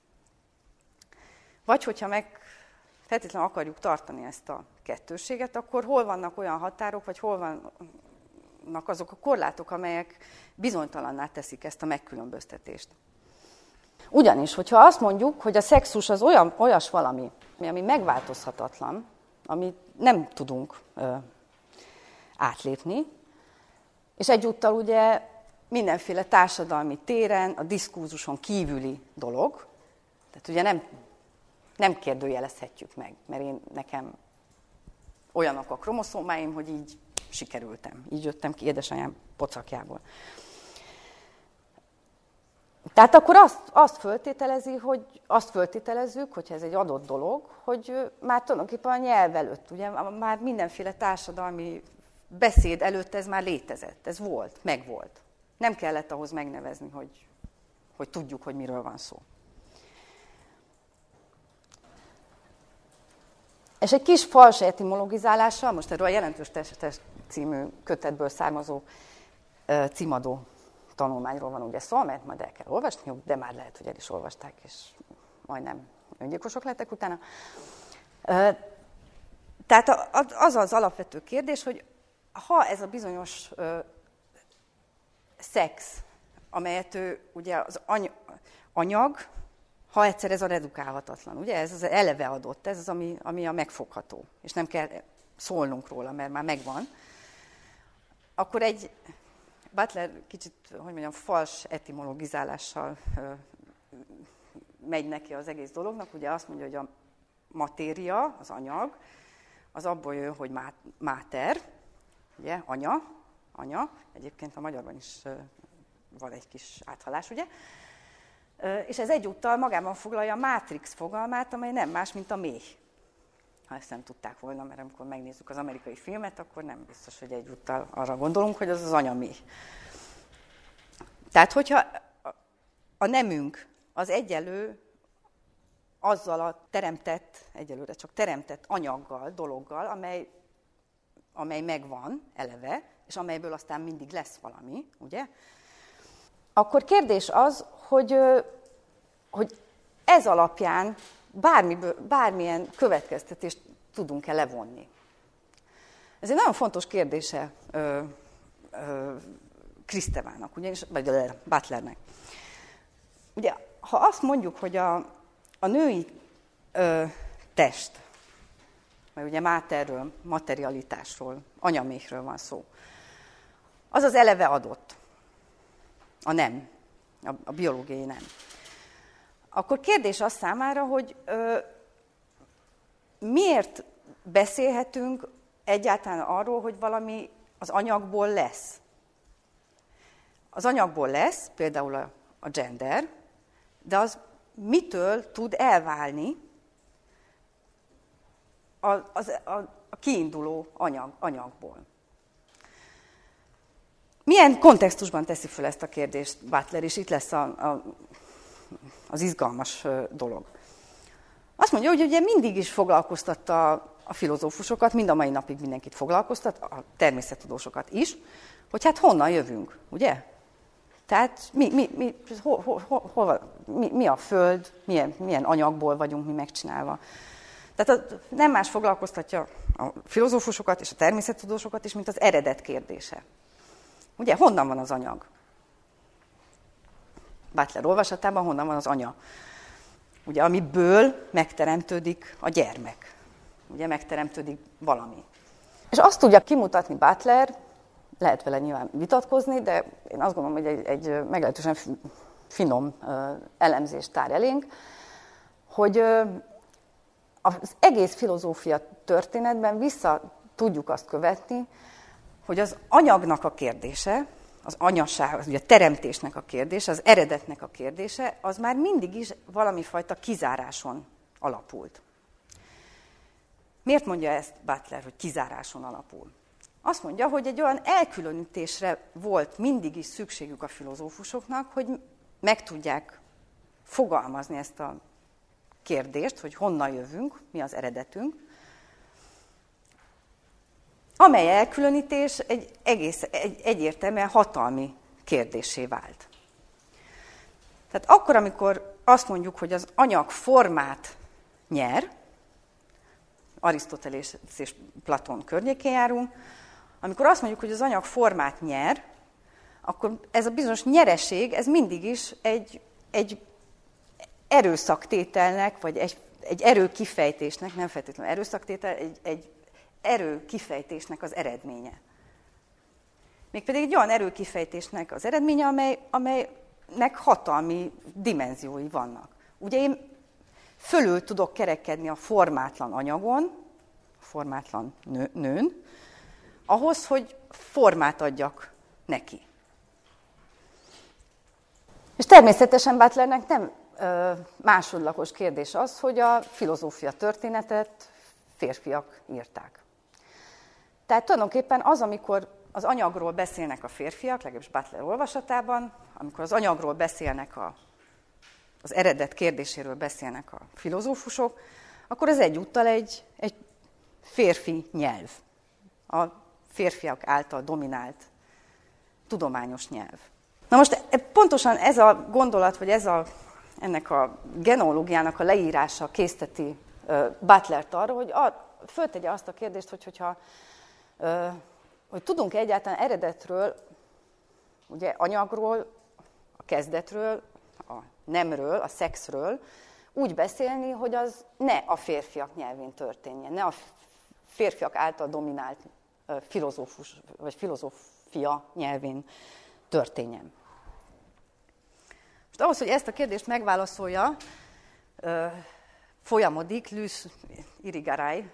Vagy hogyha meg feltétlenül akarjuk tartani ezt a kettősséget, akkor hol vannak olyan határok, vagy hol vannak azok a korlátok, amelyek bizonytalanná teszik ezt a megkülönböztetést. Ugyanis, hogyha azt mondjuk, hogy a szexus az olyan, olyas valami, ami megváltozhatatlan, amit nem tudunk ö, átlépni, és egyúttal ugye mindenféle társadalmi téren, a diskurzuson kívüli dolog, tehát ugye nem, nem kérdőjelezhetjük meg, mert én nekem olyanok a kromoszómáim, hogy így sikerültem, így jöttem ki édesanyám pocakjából. Tehát akkor azt, azt föltételezi, hogy azt föltételezzük, hogyha ez egy adott dolog, hogy már tulajdonképpen a nyelv előtt, ugye már mindenféle társadalmi beszéd előtt ez már létezett, ez volt, megvolt. Nem kellett ahhoz megnevezni, hogy, hogy tudjuk, hogy miről van szó. És egy kis fals etimologizálással, most erről a Jelentős Test című kötetből származó uh, címadó tanulmányról van ugye szó, amelyet majd el kell olvasniuk, de már lehet, hogy el is olvasták, és majdnem öngyilkosok lettek utána. Uh, tehát az az alapvető kérdés, hogy ha ez a bizonyos uh, szex, amelyet ő, ugye az any- anyag, ha egyszer ez a redukálhatatlan, ugye ez az eleve adott, ez az, ami, ami a megfogható, és nem kell szólnunk róla, mert már megvan, akkor egy Butler kicsit, hogy mondjam, fals etimologizálással ö, megy neki az egész dolognak, ugye azt mondja, hogy a matéria, az anyag, az abból jön, hogy máter, ugye, anya, anya, egyébként a magyarban is ö, van egy kis áthalás, ugye, ö, és ez egyúttal magában foglalja a mátrix fogalmát, amely nem más, mint a méh. Ha ezt nem tudták volna, mert amikor megnézzük az amerikai filmet, akkor nem biztos, hogy egyúttal arra gondolunk, hogy az az anyaméh. Tehát, hogyha a nemünk az egyenlő azzal a teremtett, egyelőre csak teremtett anyaggal, dologgal, amely, amely megvan eleve, és amelyből aztán mindig lesz valami, ugye? Akkor kérdés az, hogy, hogy ez alapján bármiből, bármilyen következtetést tudunk-e levonni. Ez egy nagyon fontos kérdése ö, ö, Kristevánnak, ugyanis, vagy Butlernek. Ugye, ha azt mondjuk, hogy a, a női ö, test, mert ugye máterről, materialitásról, anyaméhről van szó, az az eleve adott, a nem, a, a biológiai nem. Akkor kérdés az számára, hogy ö, miért beszélhetünk egyáltalán arról, hogy valami az anyagból lesz. Az anyagból lesz, például a, a gender, de az mitől tud elválni a, az, a, a kiinduló anyag, anyagból. Milyen kontextusban teszi föl ezt a kérdést Butler, és itt lesz a, a, az izgalmas dolog. Azt mondja, hogy ugye mindig is foglalkoztatta a filozófusokat, mind a mai napig mindenkit foglalkoztat, a természettudósokat is, hogy hát honnan jövünk, ugye? Tehát mi, mi, mi, ho, ho, ho, hol, mi, mi a Föld, milyen, milyen anyagból vagyunk mi megcsinálva. Tehát a, nem más foglalkoztatja a filozófusokat és a természettudósokat is, mint az eredet kérdése. Ugye, honnan van az anyag? Butler olvasatában honnan van az anya? Ugye, amiből megteremtődik a gyermek. Ugye, megteremtődik valami. És azt tudja kimutatni Butler, lehet vele nyilván vitatkozni, de én azt gondolom, hogy egy, egy meglehetősen finom elemzést tár elénk, hogy az egész filozófia történetben vissza tudjuk azt követni, hogy az anyagnak a kérdése, az anyaság, ugye a teremtésnek a kérdése, az eredetnek a kérdése, az már mindig is valami fajta kizáráson alapult. Miért mondja ezt Butler, hogy kizáráson alapul? Azt mondja, hogy egy olyan elkülönítésre volt mindig is szükségük a filozófusoknak, hogy meg tudják fogalmazni ezt a kérdést, hogy honnan jövünk, mi az eredetünk, amely elkülönítés egy egész, egy, egyértelműen hatalmi kérdéssé vált. Tehát akkor, amikor azt mondjuk, hogy az anyag formát nyer, Arisztotelész és Platón környékén járunk, amikor azt mondjuk, hogy az anyag formát nyer, akkor ez a bizonyos nyereség, ez mindig is egy, egy erőszaktételnek, vagy egy, egy erőkifejtésnek, nem feltétlenül erőszaktétel, egy, egy erőkifejtésnek az eredménye. Mégpedig egy olyan erőkifejtésnek az eredménye, amely, amelynek hatalmi dimenziói vannak. Ugye én fölül tudok kerekedni a formátlan anyagon, a formátlan nő, nőn, ahhoz, hogy formát adjak neki. És természetesen Butlernek nem ö, másodlagos kérdés az, hogy a filozófia történetet férfiak írták. Tehát tulajdonképpen az, amikor az anyagról beszélnek a férfiak, legalábbis Butler olvasatában, amikor az anyagról beszélnek, a, az eredet kérdéséről beszélnek a filozófusok, akkor ez egyúttal egy, egy férfi nyelv. A férfiak által dominált tudományos nyelv. Na most pontosan ez a gondolat, vagy ez a, ennek a genológiának a leírása készteti uh, Butlert arra, hogy a, föltegye azt a kérdést, hogy, hogyha, uh, hogy tudunk egyáltalán eredetről ugye anyagról, a kezdetről, a nemről, a szexről úgy beszélni, hogy az ne a férfiak nyelvén történjen, ne a férfiak által dominált filozófus vagy filozófia nyelvén történjen. Most ahhoz, hogy ezt a kérdést megválaszolja, folyamodik Luce Irigaray,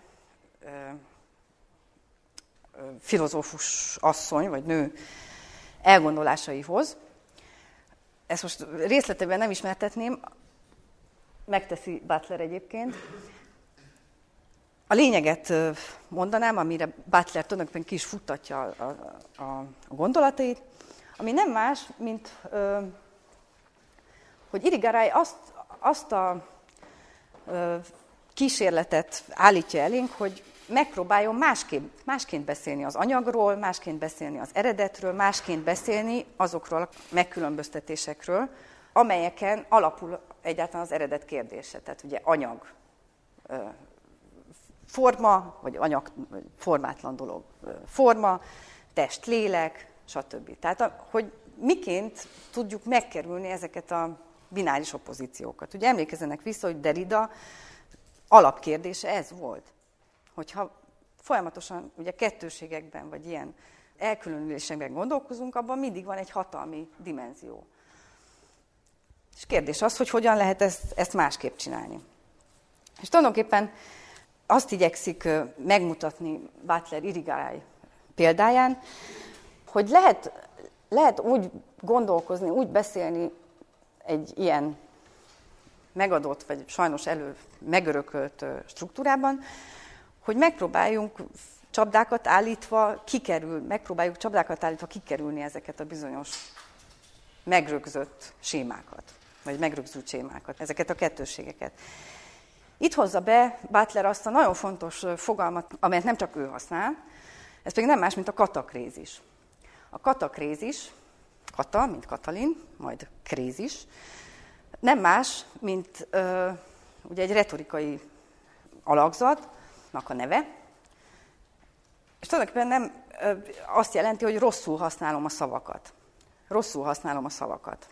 filozófus asszony vagy nő elgondolásaihoz. Ezt most részletében nem ismertetném, megteszi Butler egyébként. A lényeget mondanám, amire Butler tulajdonképpen ki is futtatja a, a, a gondolatait, ami nem más, mint hogy Irigaray azt, azt a kísérletet állítja elénk, hogy megpróbáljon másképp, másként beszélni az anyagról, másként beszélni az eredetről, másként beszélni azokról a megkülönböztetésekről, amelyeken alapul egyáltalán az eredet kérdése. Tehát ugye anyag, forma, vagy anyag, formátlan dolog, forma, test, lélek, stb. Tehát, hogy miként tudjuk megkerülni ezeket a bináris opozíciókat. Ugye emlékezzenek vissza, hogy Derrida alapkérdése ez volt, hogyha folyamatosan ugye kettőségekben, vagy ilyen elkülönülésekben gondolkozunk, abban mindig van egy hatalmi dimenzió. És kérdés az, hogy hogyan lehet ezt, ezt másképp csinálni. És tulajdonképpen azt igyekszik megmutatni Butler Irigaray példáján, hogy lehet, lehet úgy gondolkozni, úgy beszélni egy ilyen megadott, vagy sajnos elő megörökölt struktúrában, hogy megpróbáljunk csapdákat állítva kikerül, megpróbáljuk csapdákat állítva kikerülni ezeket a bizonyos megrögzött sémákat, vagy megrögzült sémákat, ezeket a kettősségeket. Itt hozza be Butler azt a nagyon fontos fogalmat, amelyet nem csak ő használ, ez pedig nem más, mint a katakrézis. A katakrézis, kata, mint Katalin, majd krézis, nem más, mint ö, ugye egy retorikai alakzatnak a neve, és tulajdonképpen nem ö, azt jelenti, hogy rosszul használom a szavakat. Rosszul használom a szavakat.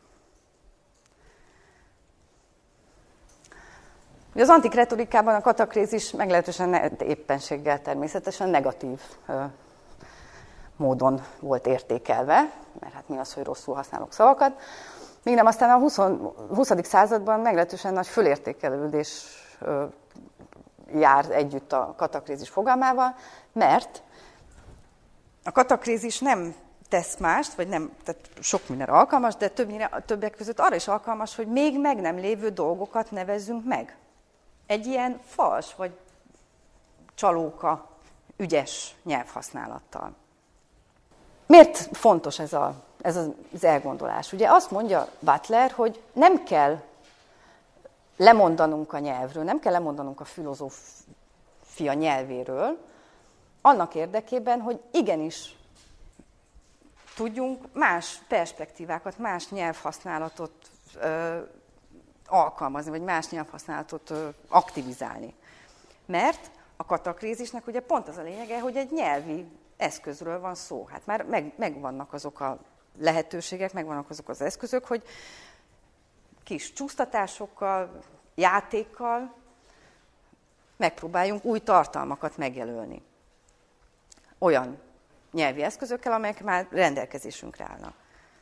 Ugye az antik retorikában a katakrézis meglehetősen éppenséggel természetesen negatív ö, módon volt értékelve, mert hát mi az, hogy rosszul használok szavakat. Még nem aztán a huszadik században meglehetősen nagy fölértékelődés ö, jár együtt a katakrézis fogalmával, mert a katakrézis nem tesz mást, vagy nem, tehát sok mindenre alkalmas, de többnyire, többek között arra is alkalmas, hogy még meg nem lévő dolgokat nevezzünk meg. Egy ilyen fals, vagy csalóka, ügyes nyelvhasználattal. Miért fontos ez, a, ez az elgondolás? Ugye azt mondja Butler, hogy nem kell lemondanunk a nyelvről, nem kell lemondanunk a filozófia nyelvéről, annak érdekében, hogy igenis tudjunk más perspektívákat, más nyelvhasználatot ö, alkalmazni, vagy más nyelvhasználatot ö, aktivizálni. Mert a katakrézisnek ugye pont az a lényege, hogy egy nyelvi eszközről van szó. Hát már meg, megvannak azok a lehetőségek, megvannak azok az eszközök, hogy kis csúsztatásokkal, játékkal megpróbáljunk új tartalmakat megjelölni. Olyan nyelvi eszközökkel, amelyek már rendelkezésünkre állnak.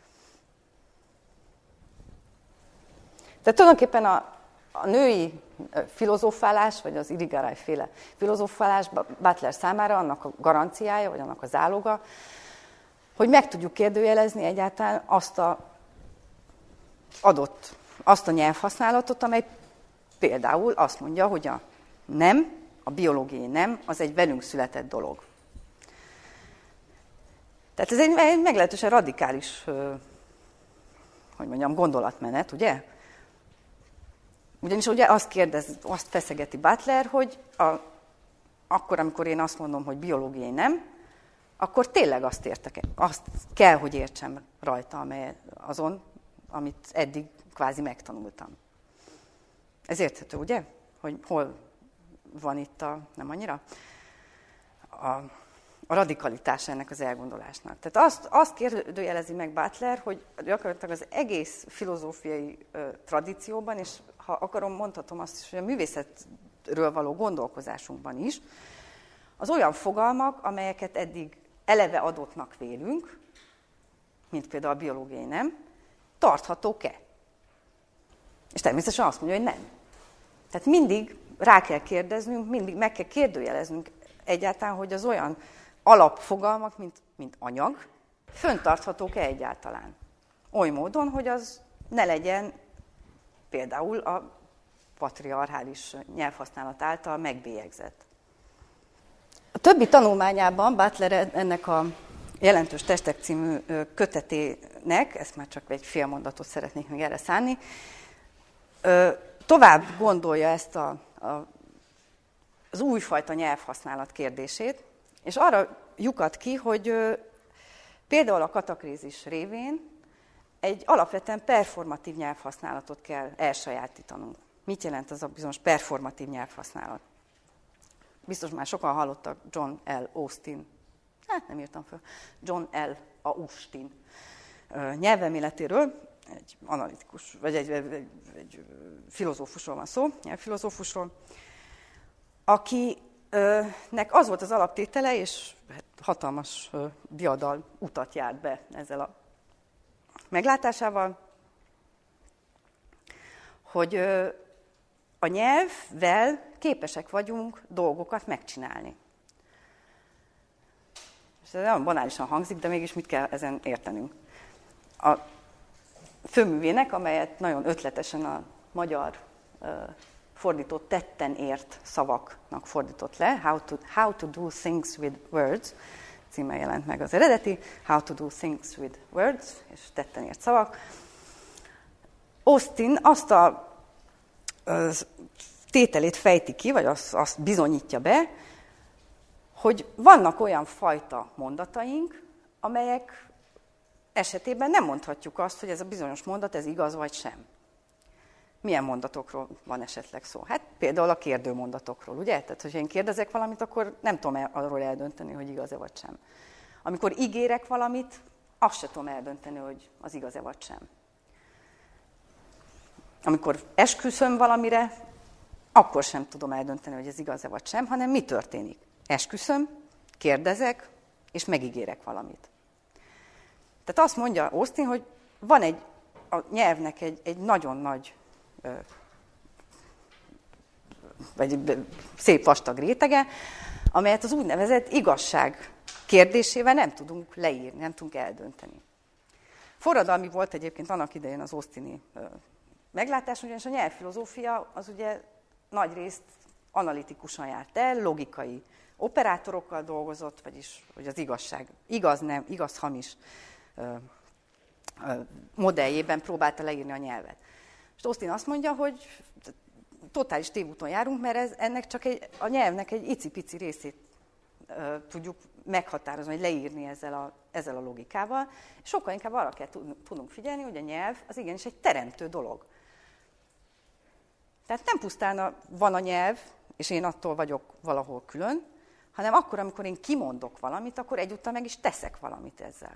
Tehát tulajdonképpen a, a női filozófálás, vagy az Irigaray-féle filozófálás Butler számára annak a garanciája, vagy annak a záloga, hogy meg tudjuk kérdőjelezni egyáltalán azt a adott, azt a nyelvhasználatot, amely például azt mondja, hogy a nem, a biológiai nem, az egy velünk született dolog. Tehát ez egy, egy meglehetősen radikális, hogy mondjam, gondolatmenet, ugye? Ugyanis ugye azt kérdez, azt feszegeti Butler, hogy a, akkor, amikor én azt mondom, hogy biológiai nem, akkor tényleg azt értek, azt kell, hogy értsem rajta, amely azon, amit eddig kvázi megtanultam. Ez érthető, ugye? Hogy hol van itt a, nem annyira? A a radikalitás ennek az elgondolásnak. Tehát azt, azt kérdőjelezi meg Butler, hogy gyakorlatilag az egész filozófiai ö, tradícióban, és ha akarom, mondhatom azt is, hogy a művészetről való gondolkozásunkban is, az olyan fogalmak, amelyeket eddig eleve adottnak vélünk, mint például a biológiai nem, tarthatók-e? És természetesen azt mondja, hogy nem. Tehát mindig rá kell kérdeznünk, mindig meg kell kérdőjeleznünk egyáltalán, hogy az olyan alapfogalmak, mint, mint anyag, fönntarthatók-e egyáltalán. Oly módon, hogy az ne legyen például a patriarchális nyelvhasználat által megbélyegzett. A többi tanulmányában Butler ennek a Jelentős testek című kötetének, ezt már csak egy fél mondatot szeretnék még erre szánni, tovább gondolja ezt a, a, az újfajta nyelvhasználat kérdését, és arra lyukat ki, hogy például a katakrézis révén egy alapvetően performatív nyelvhasználatot kell elsajátítanunk. Mit jelent az a bizonyos performatív nyelvhasználat? Biztos már sokan hallottak John L. Austin, hát nem írtam fel, John L. Austin nyelvelméletéről, egy analitikus, vagy egy, egy, egy, egy filozófusról van szó, nyelvfilozófusról, akinek az volt az alaptétele, és hatalmas diadal utat járt be ezzel a meglátásával, hogy a nyelvvel képesek vagyunk dolgokat megcsinálni. És ez nagyon banálisan hangzik, de mégis mit kell ezen értenünk. A főművének, amelyet nagyon ötletesen a magyar uh, fordított tetten ért szavaknak fordított le, How to, how to do things with words, címmel jelent meg az eredeti, How to do things with words, és tetten ért szavak. Austin azt a az tételét fejti ki, vagy azt, azt bizonyítja be, hogy vannak olyan fajta mondataink, amelyek esetében nem mondhatjuk azt, hogy ez a bizonyos mondat, ez igaz vagy sem. Milyen mondatokról van esetleg szó? Hát például a kérdőmondatokról, ugye? Tehát, hogyha én kérdezek valamit, akkor nem tudom el, arról eldönteni, hogy igaz-e vagy sem. Amikor ígérek valamit, azt sem tudom eldönteni, hogy az igaz-e vagy sem. Amikor esküszöm valamire, akkor sem tudom eldönteni, hogy ez igaz-e vagy sem, hanem mi történik? Esküszöm, kérdezek, és megígérek valamit. Tehát azt mondja Austin, hogy van egy, a nyelvnek egy, egy nagyon nagy, vagy szép vastag rétege, amelyet az úgynevezett igazság kérdésével nem tudunk leírni, nem tudunk eldönteni. Forradalmi volt egyébként annak idején az austini meglátás, ugyanis a nyelvfilozófia az ugye nagyrészt analitikusan járt el, logikai operátorokkal dolgozott, vagyis hogy az igazság, igaz, nem, igaz, hamis modelljében próbálta leírni a nyelvet. És Austin azt mondja, hogy totális tévúton járunk, mert ez, ennek csak egy, a nyelvnek egy icipici részét uh, tudjuk meghatározni, vagy leírni ezzel a, ezzel a logikával. Sokkal inkább arra kell tudnunk figyelni, hogy a nyelv az igenis egy teremtő dolog. Tehát nem pusztán a, van a nyelv, és én attól vagyok valahol külön, hanem akkor, amikor én kimondok valamit, akkor egyúttal meg is teszek valamit ezzel.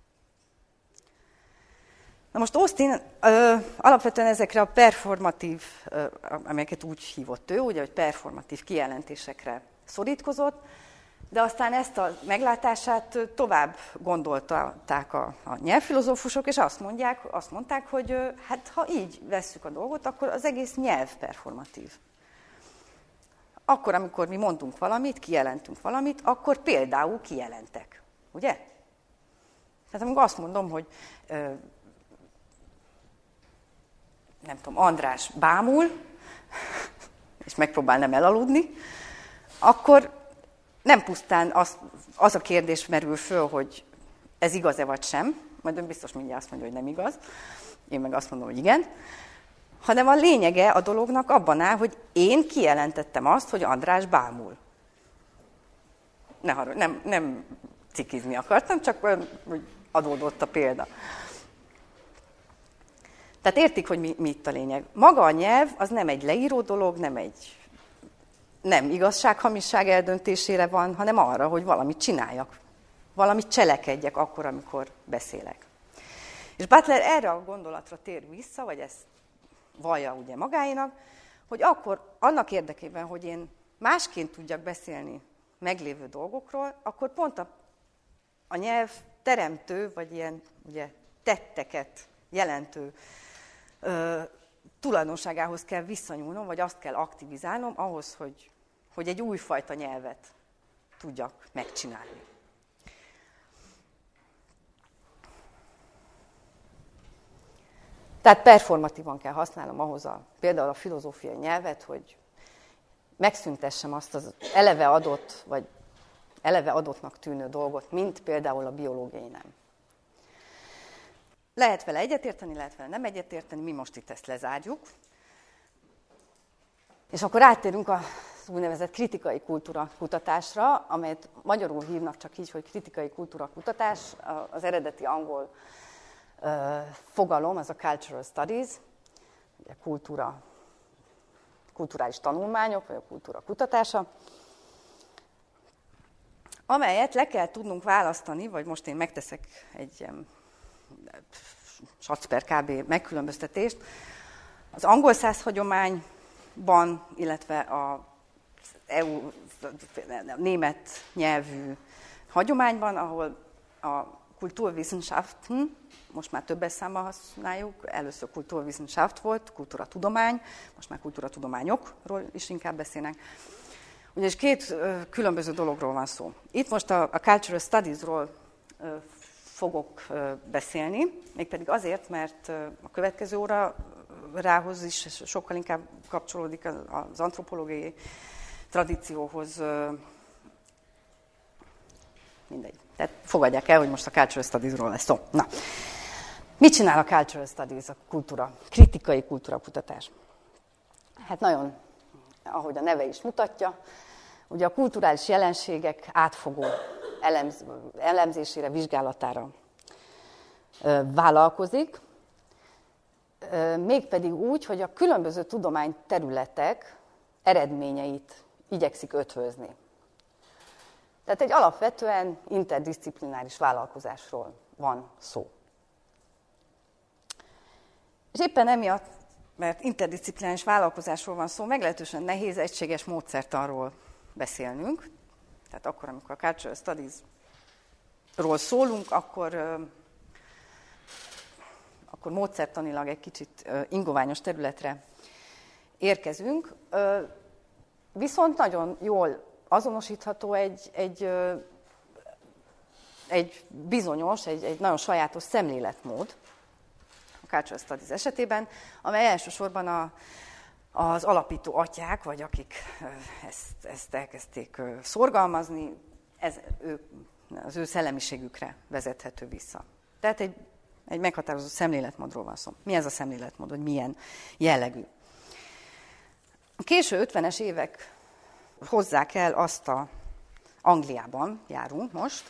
Na most Austin ö, alapvetően ezekre a performatív, ö, amelyeket úgy hívott ő, ugye, hogy performatív kijelentésekre szorítkozott, de aztán ezt a meglátását tovább gondolták a, a nyelvfilozófusok, és azt, mondják, azt mondták, hogy ö, hát ha így vesszük a dolgot, akkor az egész nyelv performatív. Akkor, amikor mi mondunk valamit, kijelentünk valamit, akkor például kijelentek. Ugye? Tehát amikor azt mondom, hogy ö, nem tudom, András bámul, és megpróbál nem elaludni, akkor nem pusztán az, az a kérdés merül föl, hogy ez igaz-e vagy sem, majd ön biztos mindjárt azt mondja, hogy nem igaz, én meg azt mondom, hogy igen, hanem a lényege a dolognak abban áll, hogy én kijelentettem azt, hogy András bámul. Ne harag, nem, nem cikizni akartam, csak hogy adódott a példa. Tehát értik, hogy mi, mi itt a lényeg. Maga a nyelv az nem egy leíró dolog, nem egy nem igazság-hamisság eldöntésére van, hanem arra, hogy valamit csináljak, valamit cselekedjek akkor, amikor beszélek. És Butler erre a gondolatra tér vissza, vagy ezt vallja ugye magáénak, hogy akkor annak érdekében, hogy én másként tudjak beszélni meglévő dolgokról, akkor pont a, a nyelv teremtő, vagy ilyen ugye, tetteket jelentő ö, tulajdonságához kell visszanyúlnom, vagy azt kell aktivizálnom ahhoz, hogy, hogy egy újfajta nyelvet tudjak megcsinálni. Tehát performatívan kell használnom ahhoz a, például a filozófiai nyelvet, hogy megszüntessem azt az eleve adott, vagy eleve adottnak tűnő dolgot, mint például a biológiai nem. Lehet vele egyetérteni, lehet vele nem egyetérteni, mi most itt ezt lezárjuk. És akkor áttérünk az úgynevezett kritikai kultúra kutatásra, amelyet magyarul hívnak csak így, hogy kritikai kultúra kutatás. Az eredeti angol uh, fogalom, az a cultural studies, ugye kultúra, kulturális tanulmányok, vagy a kultúra kutatása, amelyet le kell tudnunk választani, vagy most én megteszek egy ilyen Schatzper kb. Megkülönböztetést. Az angol száz hagyományban, illetve az é u, a német nyelvű hagyományban, ahol a Kulturwissenschaften, most már többes számban használjuk, először Kulturwissenschaft volt, kultúratudomány, most már kultúratudományokról is inkább beszélnek. Ugyanis két különböző dologról van szó. Itt most a, a Cultural Studies-ról fogok beszélni, mégpedig azért, mert a következő órához is sokkal inkább kapcsolódik az antropológiai tradícióhoz. Mindegy. Tehát fogadják el, hogy most a Cultural Studies-ról lesz szó. Na, mit csinál a Cultural Studies, a kultúra, kritikai kultúrakutatás? Hát nagyon, ahogy a neve is mutatja, ugye a kulturális jelenségek átfogó elemz, elemzésére, vizsgálatára vállalkozik, mégpedig úgy, hogy a különböző tudományterületek eredményeit igyekszik ötvözni. Tehát egy alapvetően interdisziplináris vállalkozásról van szó. És éppen emiatt, mert interdisziplináris vállalkozásról van szó, meglehetősen nehéz egységes módszertanról beszélnünk. Tehát akkor, amikor a Cultural Studies-ról szólunk, akkor, akkor módszertanilag egy kicsit ingoványos területre érkezünk. Viszont nagyon jól azonosítható egy, egy, egy bizonyos, egy, egy nagyon sajátos szemléletmód a Cultural Studies esetében, amely elsősorban a, az alapító atyák, vagy akik ezt, ezt elkezdték szorgalmazni, ez, ő, az ő szellemiségükre vezethető vissza. Tehát egy, egy meghatározó szemléletmódról van szó. Mi ez a szemléletmód, hogy milyen jellegű? A késő ötvenes évek hozzák el azt a, Angliában járunk most,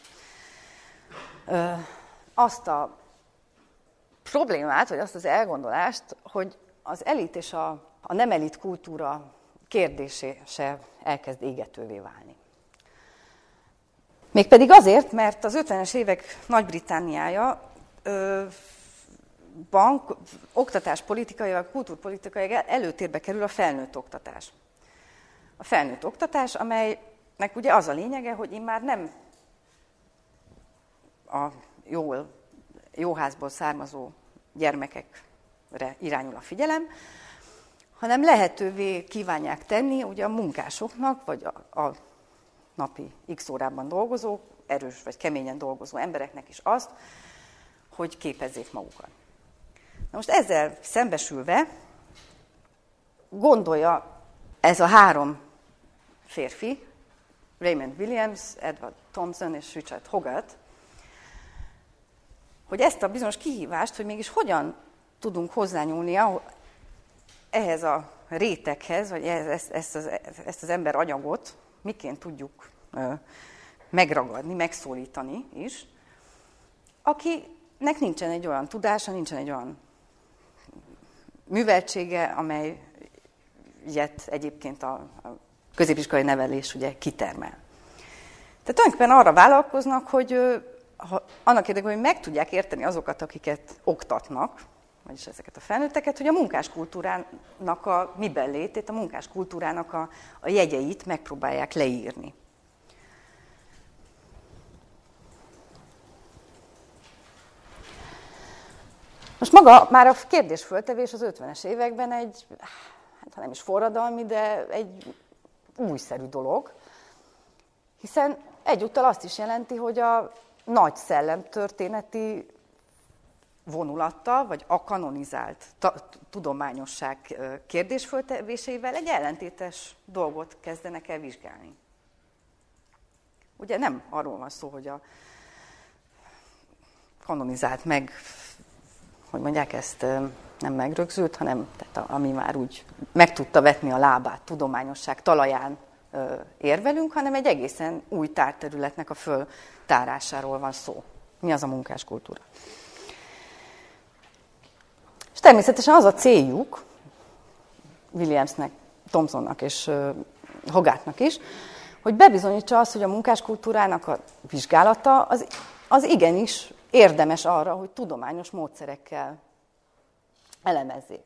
azt a problémát, vagy azt az elgondolást, hogy az elit és a, a nem elit kultúra kérdése elkezd égetővé válni. Mégpedig azért, mert az ötvenes évek Nagy-Britanniája ö, bank, oktatáspolitikai, vagy kultúrpolitikai előtérbe kerül a felnőtt oktatás. A felnőtt oktatás, amelynek ugye az a lényege, hogy immár nem a jól, jó házból származó gyermekekre irányul a figyelem, hanem lehetővé kívánják tenni ugye a munkásoknak, vagy a, a napi x órában dolgozó, erős vagy keményen dolgozó embereknek is azt, hogy képezzék magukat. Na most ezzel szembesülve gondolja ez a három férfi, Raymond Williams, Edward Thompson és Richard Hogarth, hogy ezt a bizonyos kihívást, hogy mégis hogyan tudunk hozzányúlni ehhez a réteghez, vagy ehhez, ezt, az, ezt az ember anyagot, miként tudjuk megragadni, megszólítani is, akinek nincsen egy olyan tudása, nincsen egy olyan műveltsége, amelyet egyébként a, a középiskolai nevelés ugye kitermel. Tehát tulajdonképpen arra vállalkoznak, hogy ha annak érdekében, hogy meg tudják érteni azokat, akiket oktatnak, vagyis ezeket a felnőtteket, hogy a munkáskultúrának a miben létét, a munkáskultúrának a, a jegyeit megpróbálják leírni. Most maga már a kérdésföltevés az ötvenes években egy, hát ha nem is forradalmi, de egy újszerű dolog, hiszen egyúttal azt is jelenti, hogy a nagy szellemtörténeti vonulattal, vagy a kanonizált tudományosság kérdésföltevéseivel egy ellentétes dolgot kezdenek el vizsgálni. Ugye nem arról van szó, hogy a kanonizált meg, hogy mondják ezt, nem megrögzült, hanem tehát ami már úgy meg tudta vetni a lábát tudományosság talaján érvelünk, hanem egy egészen új tárterületnek a föltárásáról van szó. Mi az a munkáskultúra? És természetesen az a céljuk, Williamsnek, Thomsonnak és Hogarthnak is, hogy bebizonyítsa azt, hogy a munkáskultúrának a vizsgálata az, az igenis érdemes arra, hogy tudományos módszerekkel elemezzék.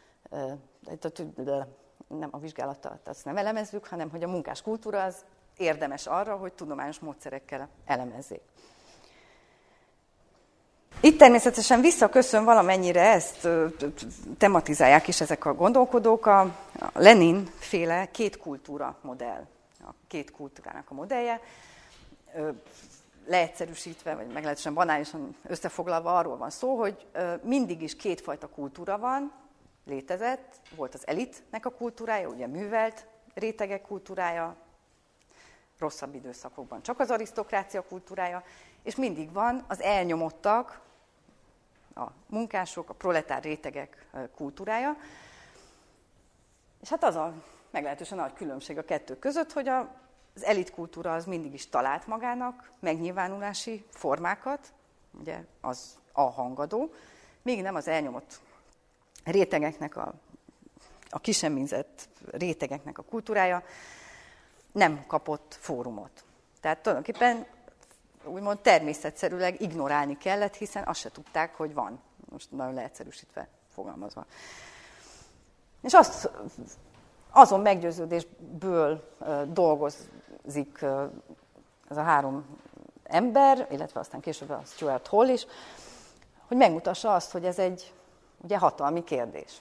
Nem a vizsgálatot azt nem elemezzük, hanem hogy a munkáskultúra az érdemes arra, hogy tudományos módszerekkel elemezzék. Itt természetesen visszaköszön valamennyire, ezt tematizálják is ezek a gondolkodók, a Lenin-féle két kultúra modell, a két kultúrának a modellje. Leegyszerűsítve, vagy meglehetősen banálisan összefoglalva arról van szó, hogy mindig is kétfajta kultúra van, létezett, volt az elitnek a kultúrája, ugye művelt rétegek kultúrája, rosszabb időszakokban csak az arisztokrácia kultúrája, és mindig van az elnyomottak, a munkások, a proletár rétegek kultúrája. És hát az a meglehetősen nagy különbség a kettő között, hogy a az elitkultúra az mindig is talált magának megnyilvánulási formákat, ugye az a hangadó, míg nem az elnyomott rétegeknek, a, a kisemmizett rétegeknek a kultúrája nem kapott fórumot. Tehát tulajdonképpen úgymond természetszerűleg ignorálni kellett, hiszen azt se tudták, hogy van. Most nagyon leegyszerűsítve fogalmazva. És azt azon meggyőződésből dolgozik ez a három ember, illetve aztán később a Stuart Hall is, hogy megmutassa azt, hogy ez egy ugye, hatalmi kérdés.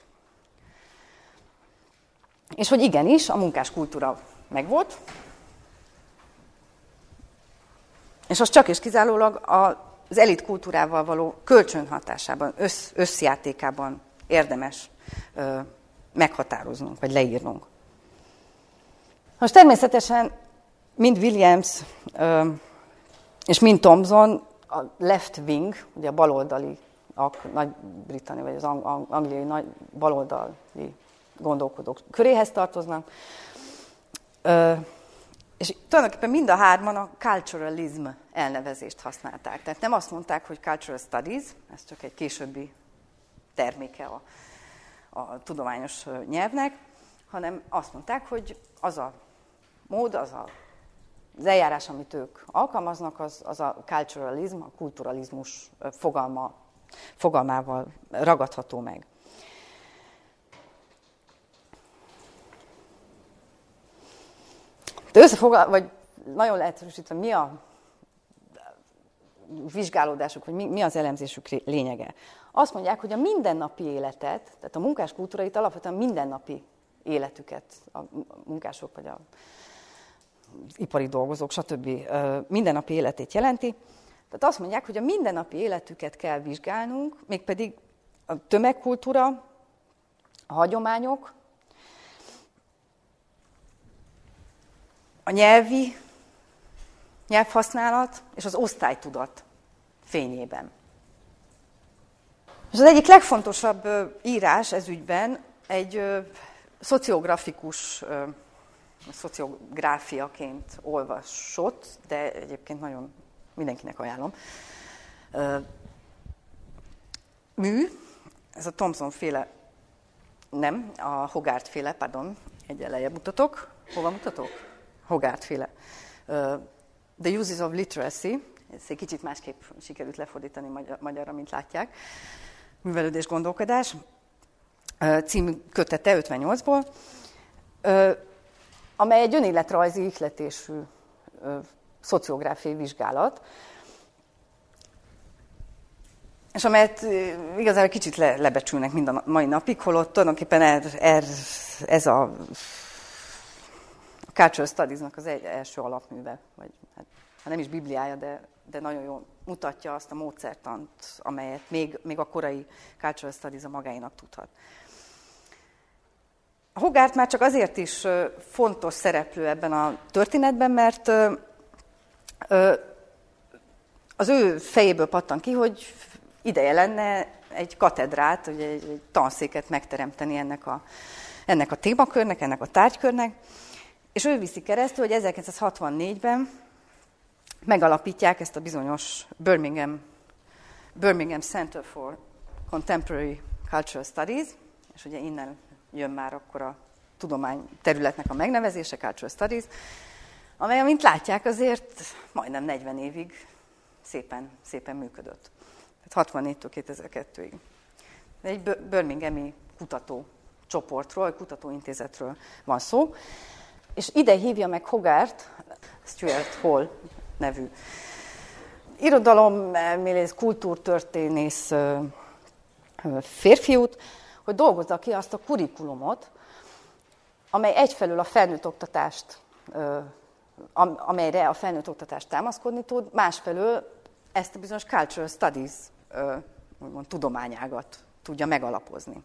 És hogy igenis, a munkáskultúra megvolt, és az csak és kizárólag az elitkultúrával való kölcsönhatásában, össz, összjátékában érdemes meghatároznunk, vagy leírnunk. Most természetesen mind Williams és mind Thomson a left wing, ugye a baloldali, Nagy-Britannia, vagy az angliai nagy baloldali gondolkodók köréhez tartoznak. És tulajdonképpen mind a hárman a culturalism elnevezést használták. Tehát nem azt mondták, hogy cultural studies, ez csak egy későbbi terméke a a tudományos nyelvnek, hanem azt mondták, hogy az a mód, az a, az eljárás, amit ők alkalmaznak, az, az a culturalism, a kulturalizmus fogalma, fogalmával ragadható meg. De összefoglalva, vagy nagyon leegyszerűsítve, mi a vizsgálódásuk, vagy mi, mi az elemzésük lényege? Azt mondják, hogy a mindennapi életet, tehát a munkáskultúra itt alapvetően mindennapi életüket, a munkások vagy a az ipari dolgozók, stb. Mindennapi életét jelenti. Tehát azt mondják, hogy a mindennapi életüket kell vizsgálnunk, mégpedig a tömegkultúra, a hagyományok, a nyelvi nyelvhasználat és az osztálytudat fényében. És az egyik legfontosabb írás ez ügyben egy szociografikus, szociográfiaként olvasott, de egyébként nagyon mindenkinek ajánlom, mű, ez a Thomson féle, nem, a Hogarth féle, pardon, egy lejjebb mutatok, Hova mutatok? Hogarth-féle. Uh, The Uses of Literacy, ez egy kicsit másképp sikerült lefordítani magyar, magyarra, mint látják. Művelődés, gondolkodás. Uh, című kötete ötvennyolcból, uh, amely egy önéletrajzi ihletésű uh, szociográfiai vizsgálat, és amelyet igazából kicsit le, lebecsülnek mind a mai napig, holott tulajdonképpen er, er, ez a, a Cultural Studies-nak az egy, első alapműve, vagy hát, nem is bibliája, de, de nagyon jól mutatja azt a módszertant, amelyet még, még a korai Cultural Studies a magáénak tudhat. A Hogarth már csak azért is fontos szereplő ebben a történetben, mert az ő fejéből pattan ki, hogy ideje lenne egy katedrát, egy, egy tanszéket megteremteni ennek a, ennek a témakörnek, ennek a tárgykörnek, és ő viszi keresztül, hogy ezerkilencszázhatvannégyben megalapítják ezt a bizonyos Birmingham, Birmingham Center for Contemporary Cultural Studies, és ugye innen jön már akkor a tudomány területnek a megnevezése, Cultural Studies, amely, amint látják, azért majdnem negyven évig szépen, szépen működött. Tehát hatvannégytől kétezer-kettőig. Egy birminghami kutatócsoportról, kutatóintézetről van szó, és ide hívja meg Hogarth, Stuart Hall nevű irodalomelmélész, kultúrtörténész férfiút, hogy dolgozza ki azt a kurikulumot, amely egyfelől a felnőtt oktatást, amelyre a felnőtt oktatást támaszkodni tud, másfelől ezt a bizonyos Cultural Studies úgymond, tudományágat tudja megalapozni.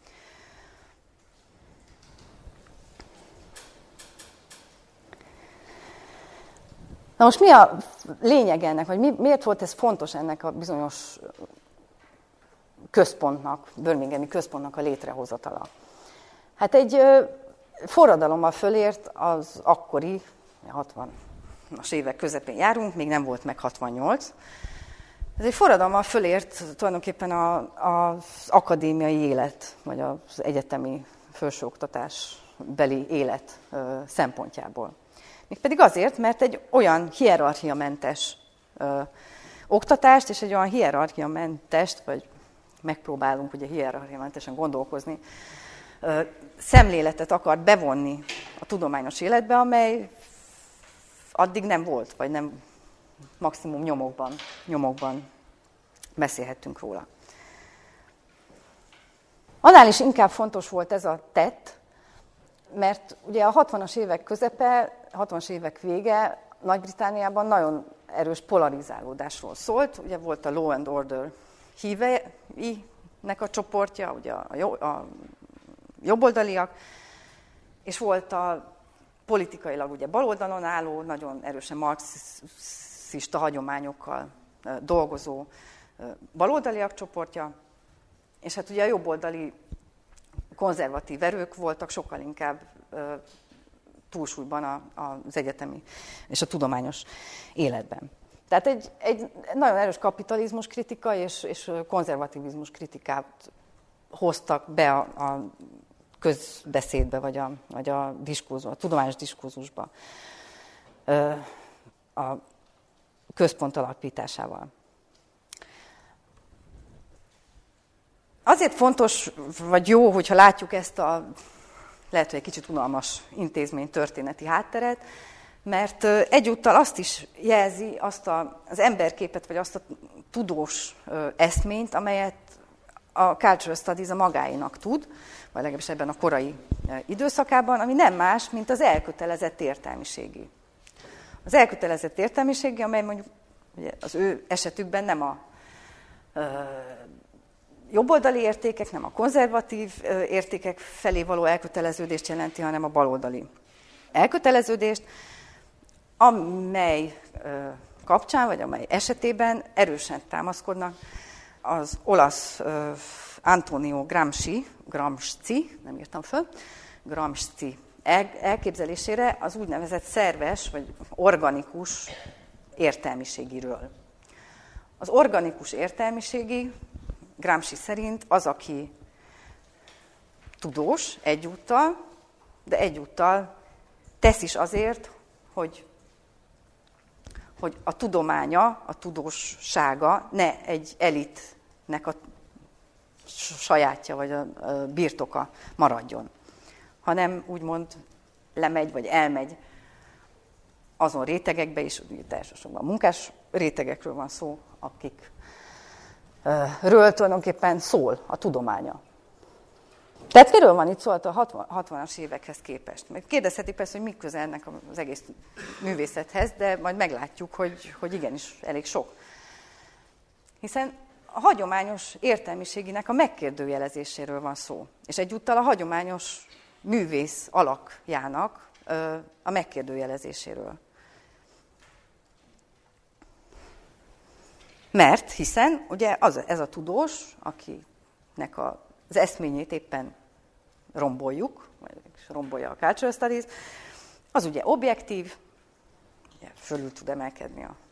Na most mi a lényeg ennek, vagy mi, miért volt ez fontos ennek a bizonyos központnak, birminghami központnak a létrehozatala? Hát egy forradalommal fölért az akkori, hatvanas évek közepén járunk, még nem volt meg hatvannyolc. Ez egy forradalommal fölért tulajdonképpen a, az akadémiai élet, vagy az egyetemi felsőoktatás beli élet szempontjából. Mégpedig azért, mert egy olyan hierarchiamentes ö, oktatást, és egy olyan hierarchiamentest, vagy megpróbálunk ugye hierarchiamentesen gondolkozni, ö, szemléletet akar bevonni a tudományos életbe, amely addig nem volt, vagy nem maximum nyomokban, nyomokban beszélhettünk róla. Annál is inkább fontos volt ez a tett, mert ugye a hatvanas évek közepe, hatvanas évek vége Nagy-Britanniában nagyon erős polarizálódásról szólt. Ugye volt a Law and Order híveinek a csoportja, ugye a, a jobboldaliak, és volt a politikailag ugye baloldalon álló, nagyon erősen marxista hagyományokkal dolgozó baloldaliak csoportja, és hát ugye a jobboldali konzervatív erők voltak sokkal inkább uh, túlsúlyban a, az egyetemi és a tudományos életben. Tehát egy, egy nagyon erős kapitalizmus kritika és, és konzervativizmus kritikát hoztak be a, a közbeszédbe, vagy a, vagy a, diskurzus, a tudományos diskurzusba uh, a központ alapításával. Azért fontos, vagy jó, hogyha látjuk ezt a, lehet, hogy egy kicsit unalmas intézmény történeti hátteret, mert egyúttal azt is jelzi azt a, az emberképet, vagy azt a tudós eszményt, amelyet a Cultural Studies a magáénak tud, vagy legalábbis ebben a korai időszakában, ami nem más, mint az elkötelezett értelmiségi. Az elkötelezett értelmiségi, amely mondjuk ugye az ő esetükben nem a jobboldali értékek, nem a konzervatív értékek felé való elköteleződést jelenti, hanem a baloldali elköteleződést, amely kapcsán, vagy amely esetében erősen támaszkodnak az olasz Antonio Gramsci, Gramsci, nem írtam föl, Gramsci elképzelésére az úgynevezett szerves, vagy organikus értelmiségiről. Az organikus értelmiségi Gramsci szerint az, aki tudós egyúttal, de egyúttal tesz is azért, hogy, hogy a tudománya, a tudóssága ne egy elitnek a sajátja vagy a birtoka maradjon, hanem úgymond lemegy vagy elmegy azon rétegekbe is, ugye elsősorban a munkás rétegekről van szó, akikről tulajdonképpen szól a tudománya. Tehát miről van itt szó a hatvanas évekhez képest? Kérdezheti persze, hogy mi köze ennek az egész művészethez, de majd meglátjuk, hogy, hogy igenis elég sok. Hiszen a hagyományos értelmiséginek a megkérdőjelezéséről van szó, és egyúttal a hagyományos művész alakjának a megkérdőjelezéséről. Mert hiszen ugye az, ez a tudós, akinek a, az eszményét éppen romboljuk, vagy rombolja a cultural studies, az ugye objektív, ugye fölül tud emelkedni, a,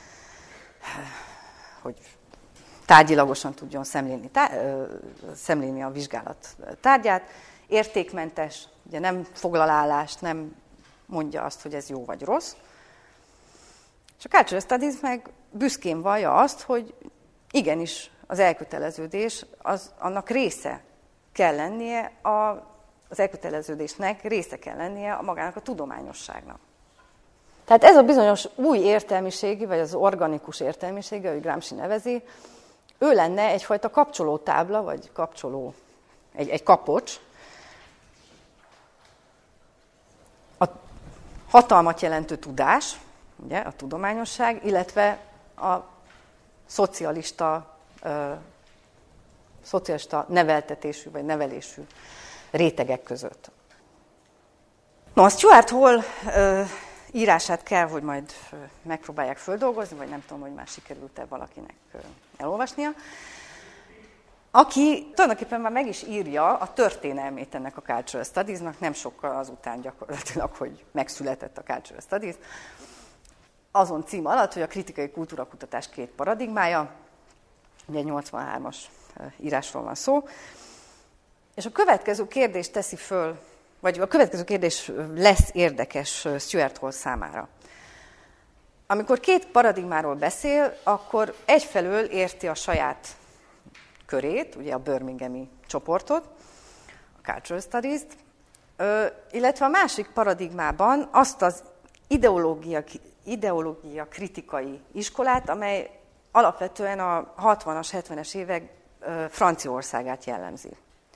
hogy tárgyilagosan tudjon szemlélni, tá, szemlélni a vizsgálat tárgyát, értékmentes, ugye nem foglal állást, nem mondja azt, hogy ez jó vagy rossz. És a cultural studies meg büszkén vallja azt, hogy igenis az elköteleződés, az, annak része kell lennie, a, az elköteleződésnek része kell lennie a magának a tudományosságnak. Tehát ez a bizonyos új értelmiségi, vagy az organikus értelmiségi, ahogy Gramsci nevezi, ő lenne egyfajta kapcsolótábla, vagy kapcsoló, egy, egy kapocs, a hatalmat jelentő tudás, ugye, a tudományosság, illetve a szocialista, ö, szocialista neveltetésű vagy nevelésű rétegek között. No, a Stuart Hall ö, írását kell, hogy majd ö, megpróbálják földolgozni, vagy nem tudom, hogy már sikerült-e valakinek ö, elolvasnia, aki tulajdonképpen már meg is írja a történelmét ennek a cultural studiesnak, nem sokkal azután gyakorlatilag, hogy megszületett a cultural studies, azon cím alatt, hogy a kritikai kultúrakutatás két paradigmája, ugye nyolcvanhármas írásról van szó, és a következő kérdést teszi föl, vagy a következő kérdés lesz érdekes Stuart Hall számára. Amikor két paradigmáról beszél, akkor egyfelől érti a saját körét, ugye a birminghami csoportot, a cultural studies-t, illetve a másik paradigmában azt az ideológia, ideológia kritikai iskolát, amely alapvetően a hatvanas, hetvenes évek Franciaországát jellemzi.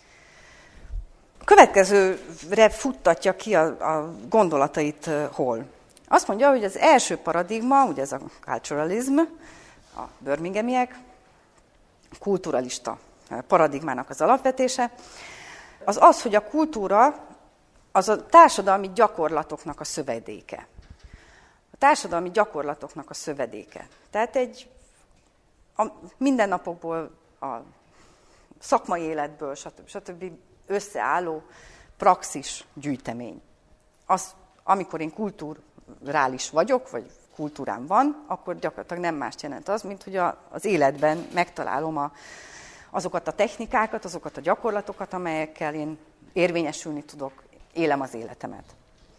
Következőre futtatja ki a, a gondolatait Hall. Azt mondja, hogy az első paradigma, ugye ez a culturalism, a birminghamiek, kulturalista paradigmának az alapvetése, az az, hogy a kultúra az a társadalmi gyakorlatoknak a szövedéke. A társadalmi gyakorlatoknak a szövedéke. Tehát egy a mindennapokból, a szakmai életből, stb. stb. Összeálló praxis gyűjtemény. Az, amikor én kulturális vagyok, vagy kultúrám van, akkor gyakorlatilag nem mást jelent az, mint hogy a, az életben megtalálom a, azokat a technikákat, azokat a gyakorlatokat, amelyekkel én érvényesülni tudok, élem az életemet.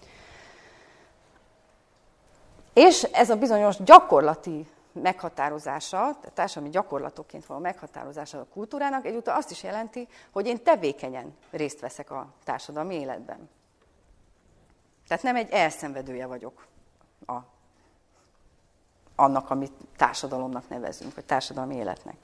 És ez a bizonyos gyakorlati meghatározása, tehát társadalmi gyakorlatokként való meghatározása a kultúrának, egyúttal azt is jelenti, hogy én tevékenyen részt veszek a társadalmi életben. Tehát nem egy elszenvedője vagyok a, annak, amit társadalomnak nevezünk, vagy társadalmi életnek.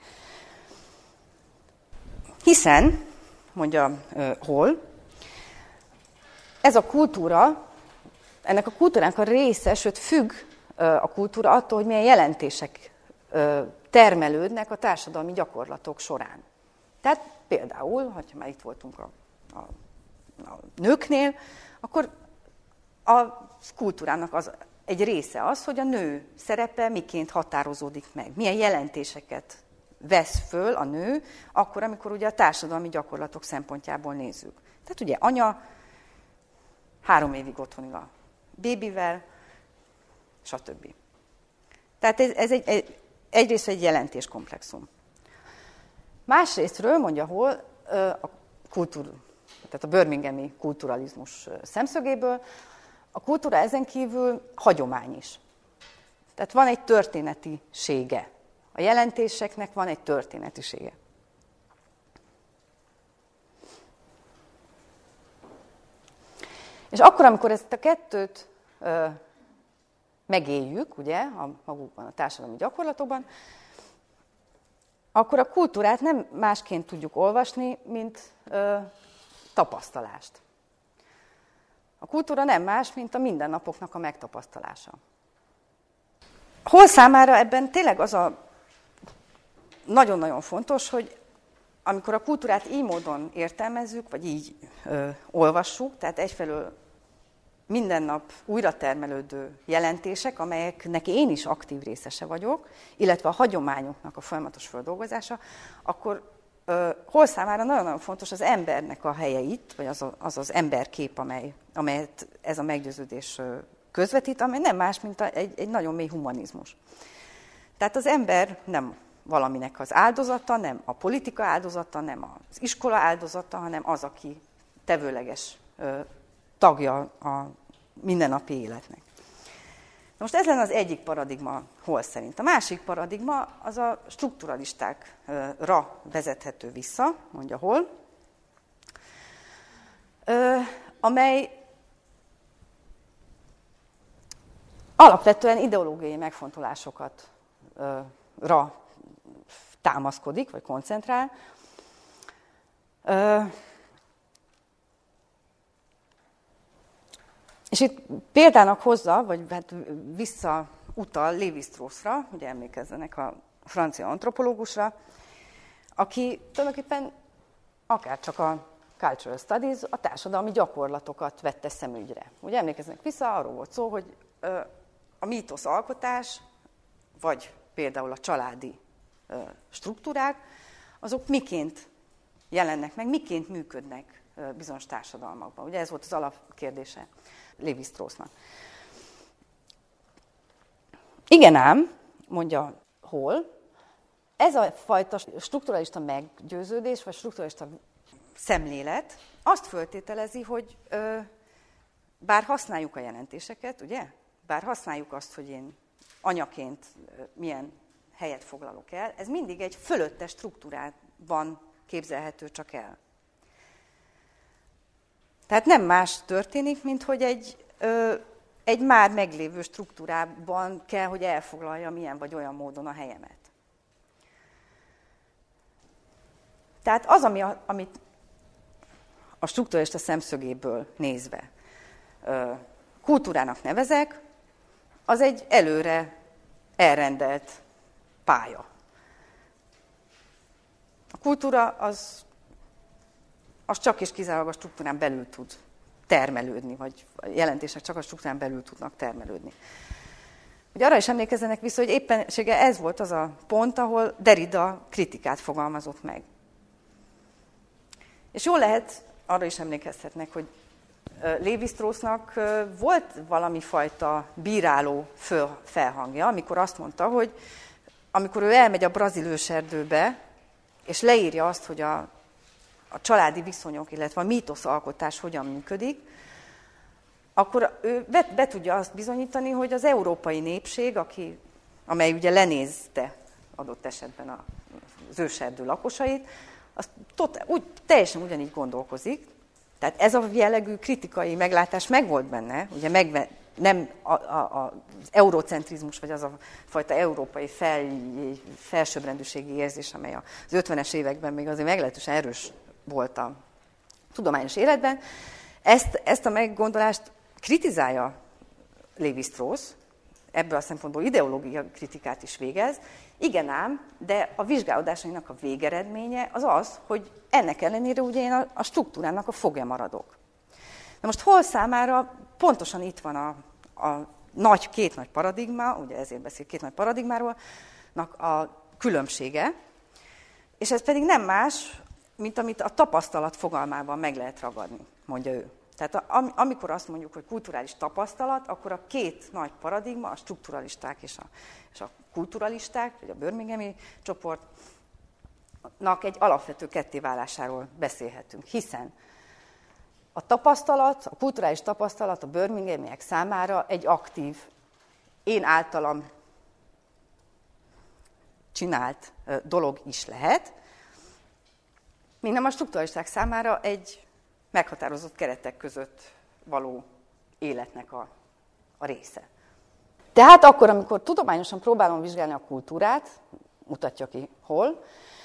Hiszen, mondja uh, Hall, ez a kultúra, ennek a kultúrának a része, sőt függ uh, a kultúra attól, hogy milyen jelentések uh, termelődnek a társadalmi gyakorlatok során. Tehát például, ha már itt voltunk a, a, a nőknél, akkor a kultúrának az egy része az, hogy a nő szerepe miként határozódik meg, milyen jelentéseket vesz föl a nő, akkor, amikor ugye a társadalmi gyakorlatok szempontjából nézzük. Tehát ugye anya három évig otthonig a bébivel, stb. Tehát ez, ez egy, egy, egyrészt egy jelentéskomplexum. Másrésztről, mondja Hall, a kultúr, tehát a birminghami kulturalizmus szemszögéből, A kultúra ezen kívül hagyomány is. Tehát van egy történetisége. A jelentéseknek van egy történetisége. És akkor, amikor ezt a kettőt ö, megéljük, ugye, a magukban, a társadalmi gyakorlatokban, akkor a kultúrát nem másként tudjuk olvasni, mint ö, tapasztalást. A kultúra nem más, mint a mindennapoknak a megtapasztalása. Hol számára ebben tényleg az a nagyon-nagyon fontos, hogy amikor a kultúrát így módon értelmezzük, vagy így ö, olvassuk, tehát egyfelől minden nap újra termelődő jelentések, amelyeknek én is aktív részese vagyok, illetve a hagyományoknak a folyamatos feldolgozása, akkor ö, hol számára nagyon-nagyon fontos az embernek a helye itt, vagy az a, az, az emberkép, amely, amelyet ez a meggyőződés ö, közvetít, amely nem más, mint a, egy, egy nagyon mély humanizmus. Tehát az ember nem valaminek az áldozata, nem a politika áldozata, nem az iskola áldozata, hanem az, aki tevőleges ö, tagja a mindennapi életnek. Na most ez lenne az egyik paradigma Hall szerint. A másik paradigma az a strukturalistákra vezethető vissza, mondja Hall, amely alapvetően ideológiai megfontolásokra támaszkodik, vagy koncentrál. És itt példának hozza, vagy hát visszautal Lévi-Straussra, ugye emlékezzenek a francia antropológusra, aki tulajdonképpen akárcsak a cultural studies, a társadalmi gyakorlatokat vette szemügyre. Ugye emlékezzenek vissza, arról volt szó, hogy a mítoszalkotás, vagy például a családi struktúrák, azok miként jelennek meg, miként működnek bizonyos társadalmakban. Ugye ez volt az alapkérdése Lévi-Straussnak. Igen ám, mondja Hall, ez a fajta strukturalista meggyőződés, vagy strukturalista szemlélet azt föltételezi, hogy ö, bár használjuk a jelentéseket, ugye? Bár használjuk azt, hogy én anyaként ö, milyen helyet foglalok el, ez mindig egy fölöttes struktúrában képzelhető csak el. Tehát nem más történik, mint hogy egy, ö, egy már meglévő struktúrában kell, hogy elfoglalja milyen vagy olyan módon a helyemet. Tehát az, ami a, amit a strukturalista szemszögéből nézve ö, kultúrának nevezek, az egy előre elrendelt pálya. A kultúra az, az csak és kizárólag a struktúrán belül tud termelődni, vagy a jelentések csak a struktúrán belül tudnak termelődni. Ugye arra is emlékezzenek vissza, hogy éppensége ez volt az a pont, ahol Derrida kritikát fogalmazott meg. És jól lehet, arra is emlékezhetnek, hogy Lévi-Straussnak volt valami fajta bíráló felhangja, amikor azt mondta, hogy amikor ő elmegy a brazil őserdőbe, és leírja azt, hogy a, a családi viszonyok, illetve a mítoszalkotás hogyan működik, akkor ő be, be tudja azt bizonyítani, hogy az európai népség, aki, amely ugye lenézte adott esetben az őserdő lakosait, az tot, úgy, teljesen ugyanígy gondolkozik. Tehát ez a jellegű kritikai meglátás megvolt benne, ugye meg, nem a, a, az eurocentrizmus, vagy az a fajta európai fel, felsőbbrendűségi érzés, amely az ötvenes években még azért meglehetősen erős volt a tudományos életben. Ezt, ezt a meggondolást kritizálja Lévi-Strauss, ebből a szempontból ideológiai kritikát is végez. Igen ám, de a vizsgálódásainak a végeredménye az az, hogy ennek ellenére ugye én a, a struktúrának a fogja maradok. Na most Hall számára pontosan itt van a, a nagy, két nagy paradigma, ugye ezért beszél két nagy paradigmáról, a különbsége, és ez pedig nem más, mint amit a tapasztalat fogalmában meg lehet ragadni, mondja ő. Tehát a, amikor azt mondjuk, hogy kulturális tapasztalat, akkor a két nagy paradigma, a strukturalisták és a, és a kulturalisták, vagy a birminghami csoportnak egy alapvető kettéválásáról beszélhetünk. Hiszen A tapasztalat, a kulturális tapasztalat a birminghamiek számára egy aktív, én általam csinált dolog is lehet, míg nem a strukturalisták számára egy meghatározott keretek között való életnek a, a része. Tehát akkor, amikor tudományosan próbálom vizsgálni a kultúrát, mutatja ki hol,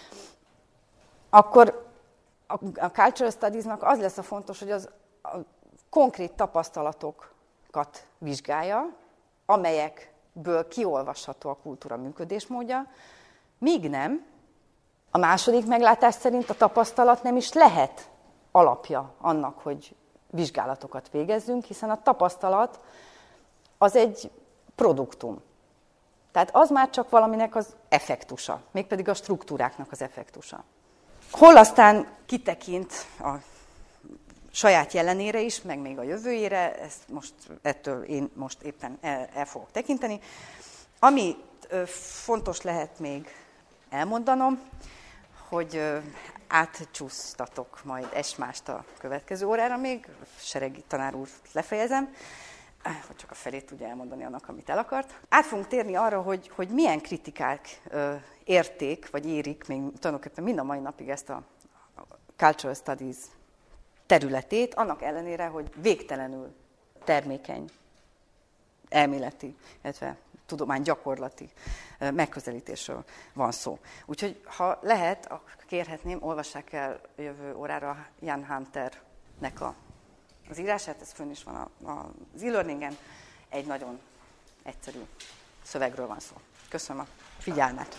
akkor a, a cultural studiesnak az lesz a fontos, hogy az a konkrét tapasztalatokat vizsgálja, amelyekből kiolvasható a kultúra működésmódja, míg nem, a második meglátás szerint a tapasztalat nem is lehet alapja annak, hogy vizsgálatokat végezzünk, hiszen a tapasztalat az egy produktum. Tehát az már csak valaminek az effektusa, mégpedig a struktúráknak az effektusa. Hol aztán kitekint a saját jelenére is, meg még a jövőjére, ezt most, ettől én most éppen el, el fogok tekinteni. Ami fontos lehet még elmondanom, hogy átcsúsztatok majd egymást a következő órára még, Seregi tanár úr lefejezem, hogy csak a felét tudja elmondani annak, amit el akart. Át fogunk térni arra, hogy, hogy milyen kritikák ö, érték, vagy érik még tulajdonképpen mind a mai napig ezt a cultural studies területét, annak ellenére, hogy végtelenül termékeny, elméleti, illetve tudománygyakorlati megközelítésről van szó. Úgyhogy, ha lehet, kérhetném, olvassák el jövő órára Jan Hunternek a, az írását, ez fönn is van a, a, az e-learningen, egy nagyon egyszerű szövegről van szó. Köszönöm a figyelmet!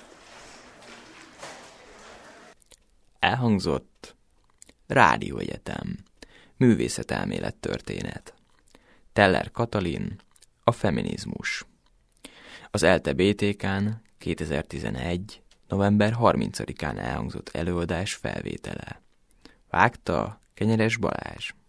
Elhangzott Rádióegyetem, művészetelmélet történet. Teller Katalin, a feminizmus. Az ELTE bé té ká-n kétezer-tizenegy. november harmincadikán elhangzott előadás felvétele. Vágta Kenyeres Balázs.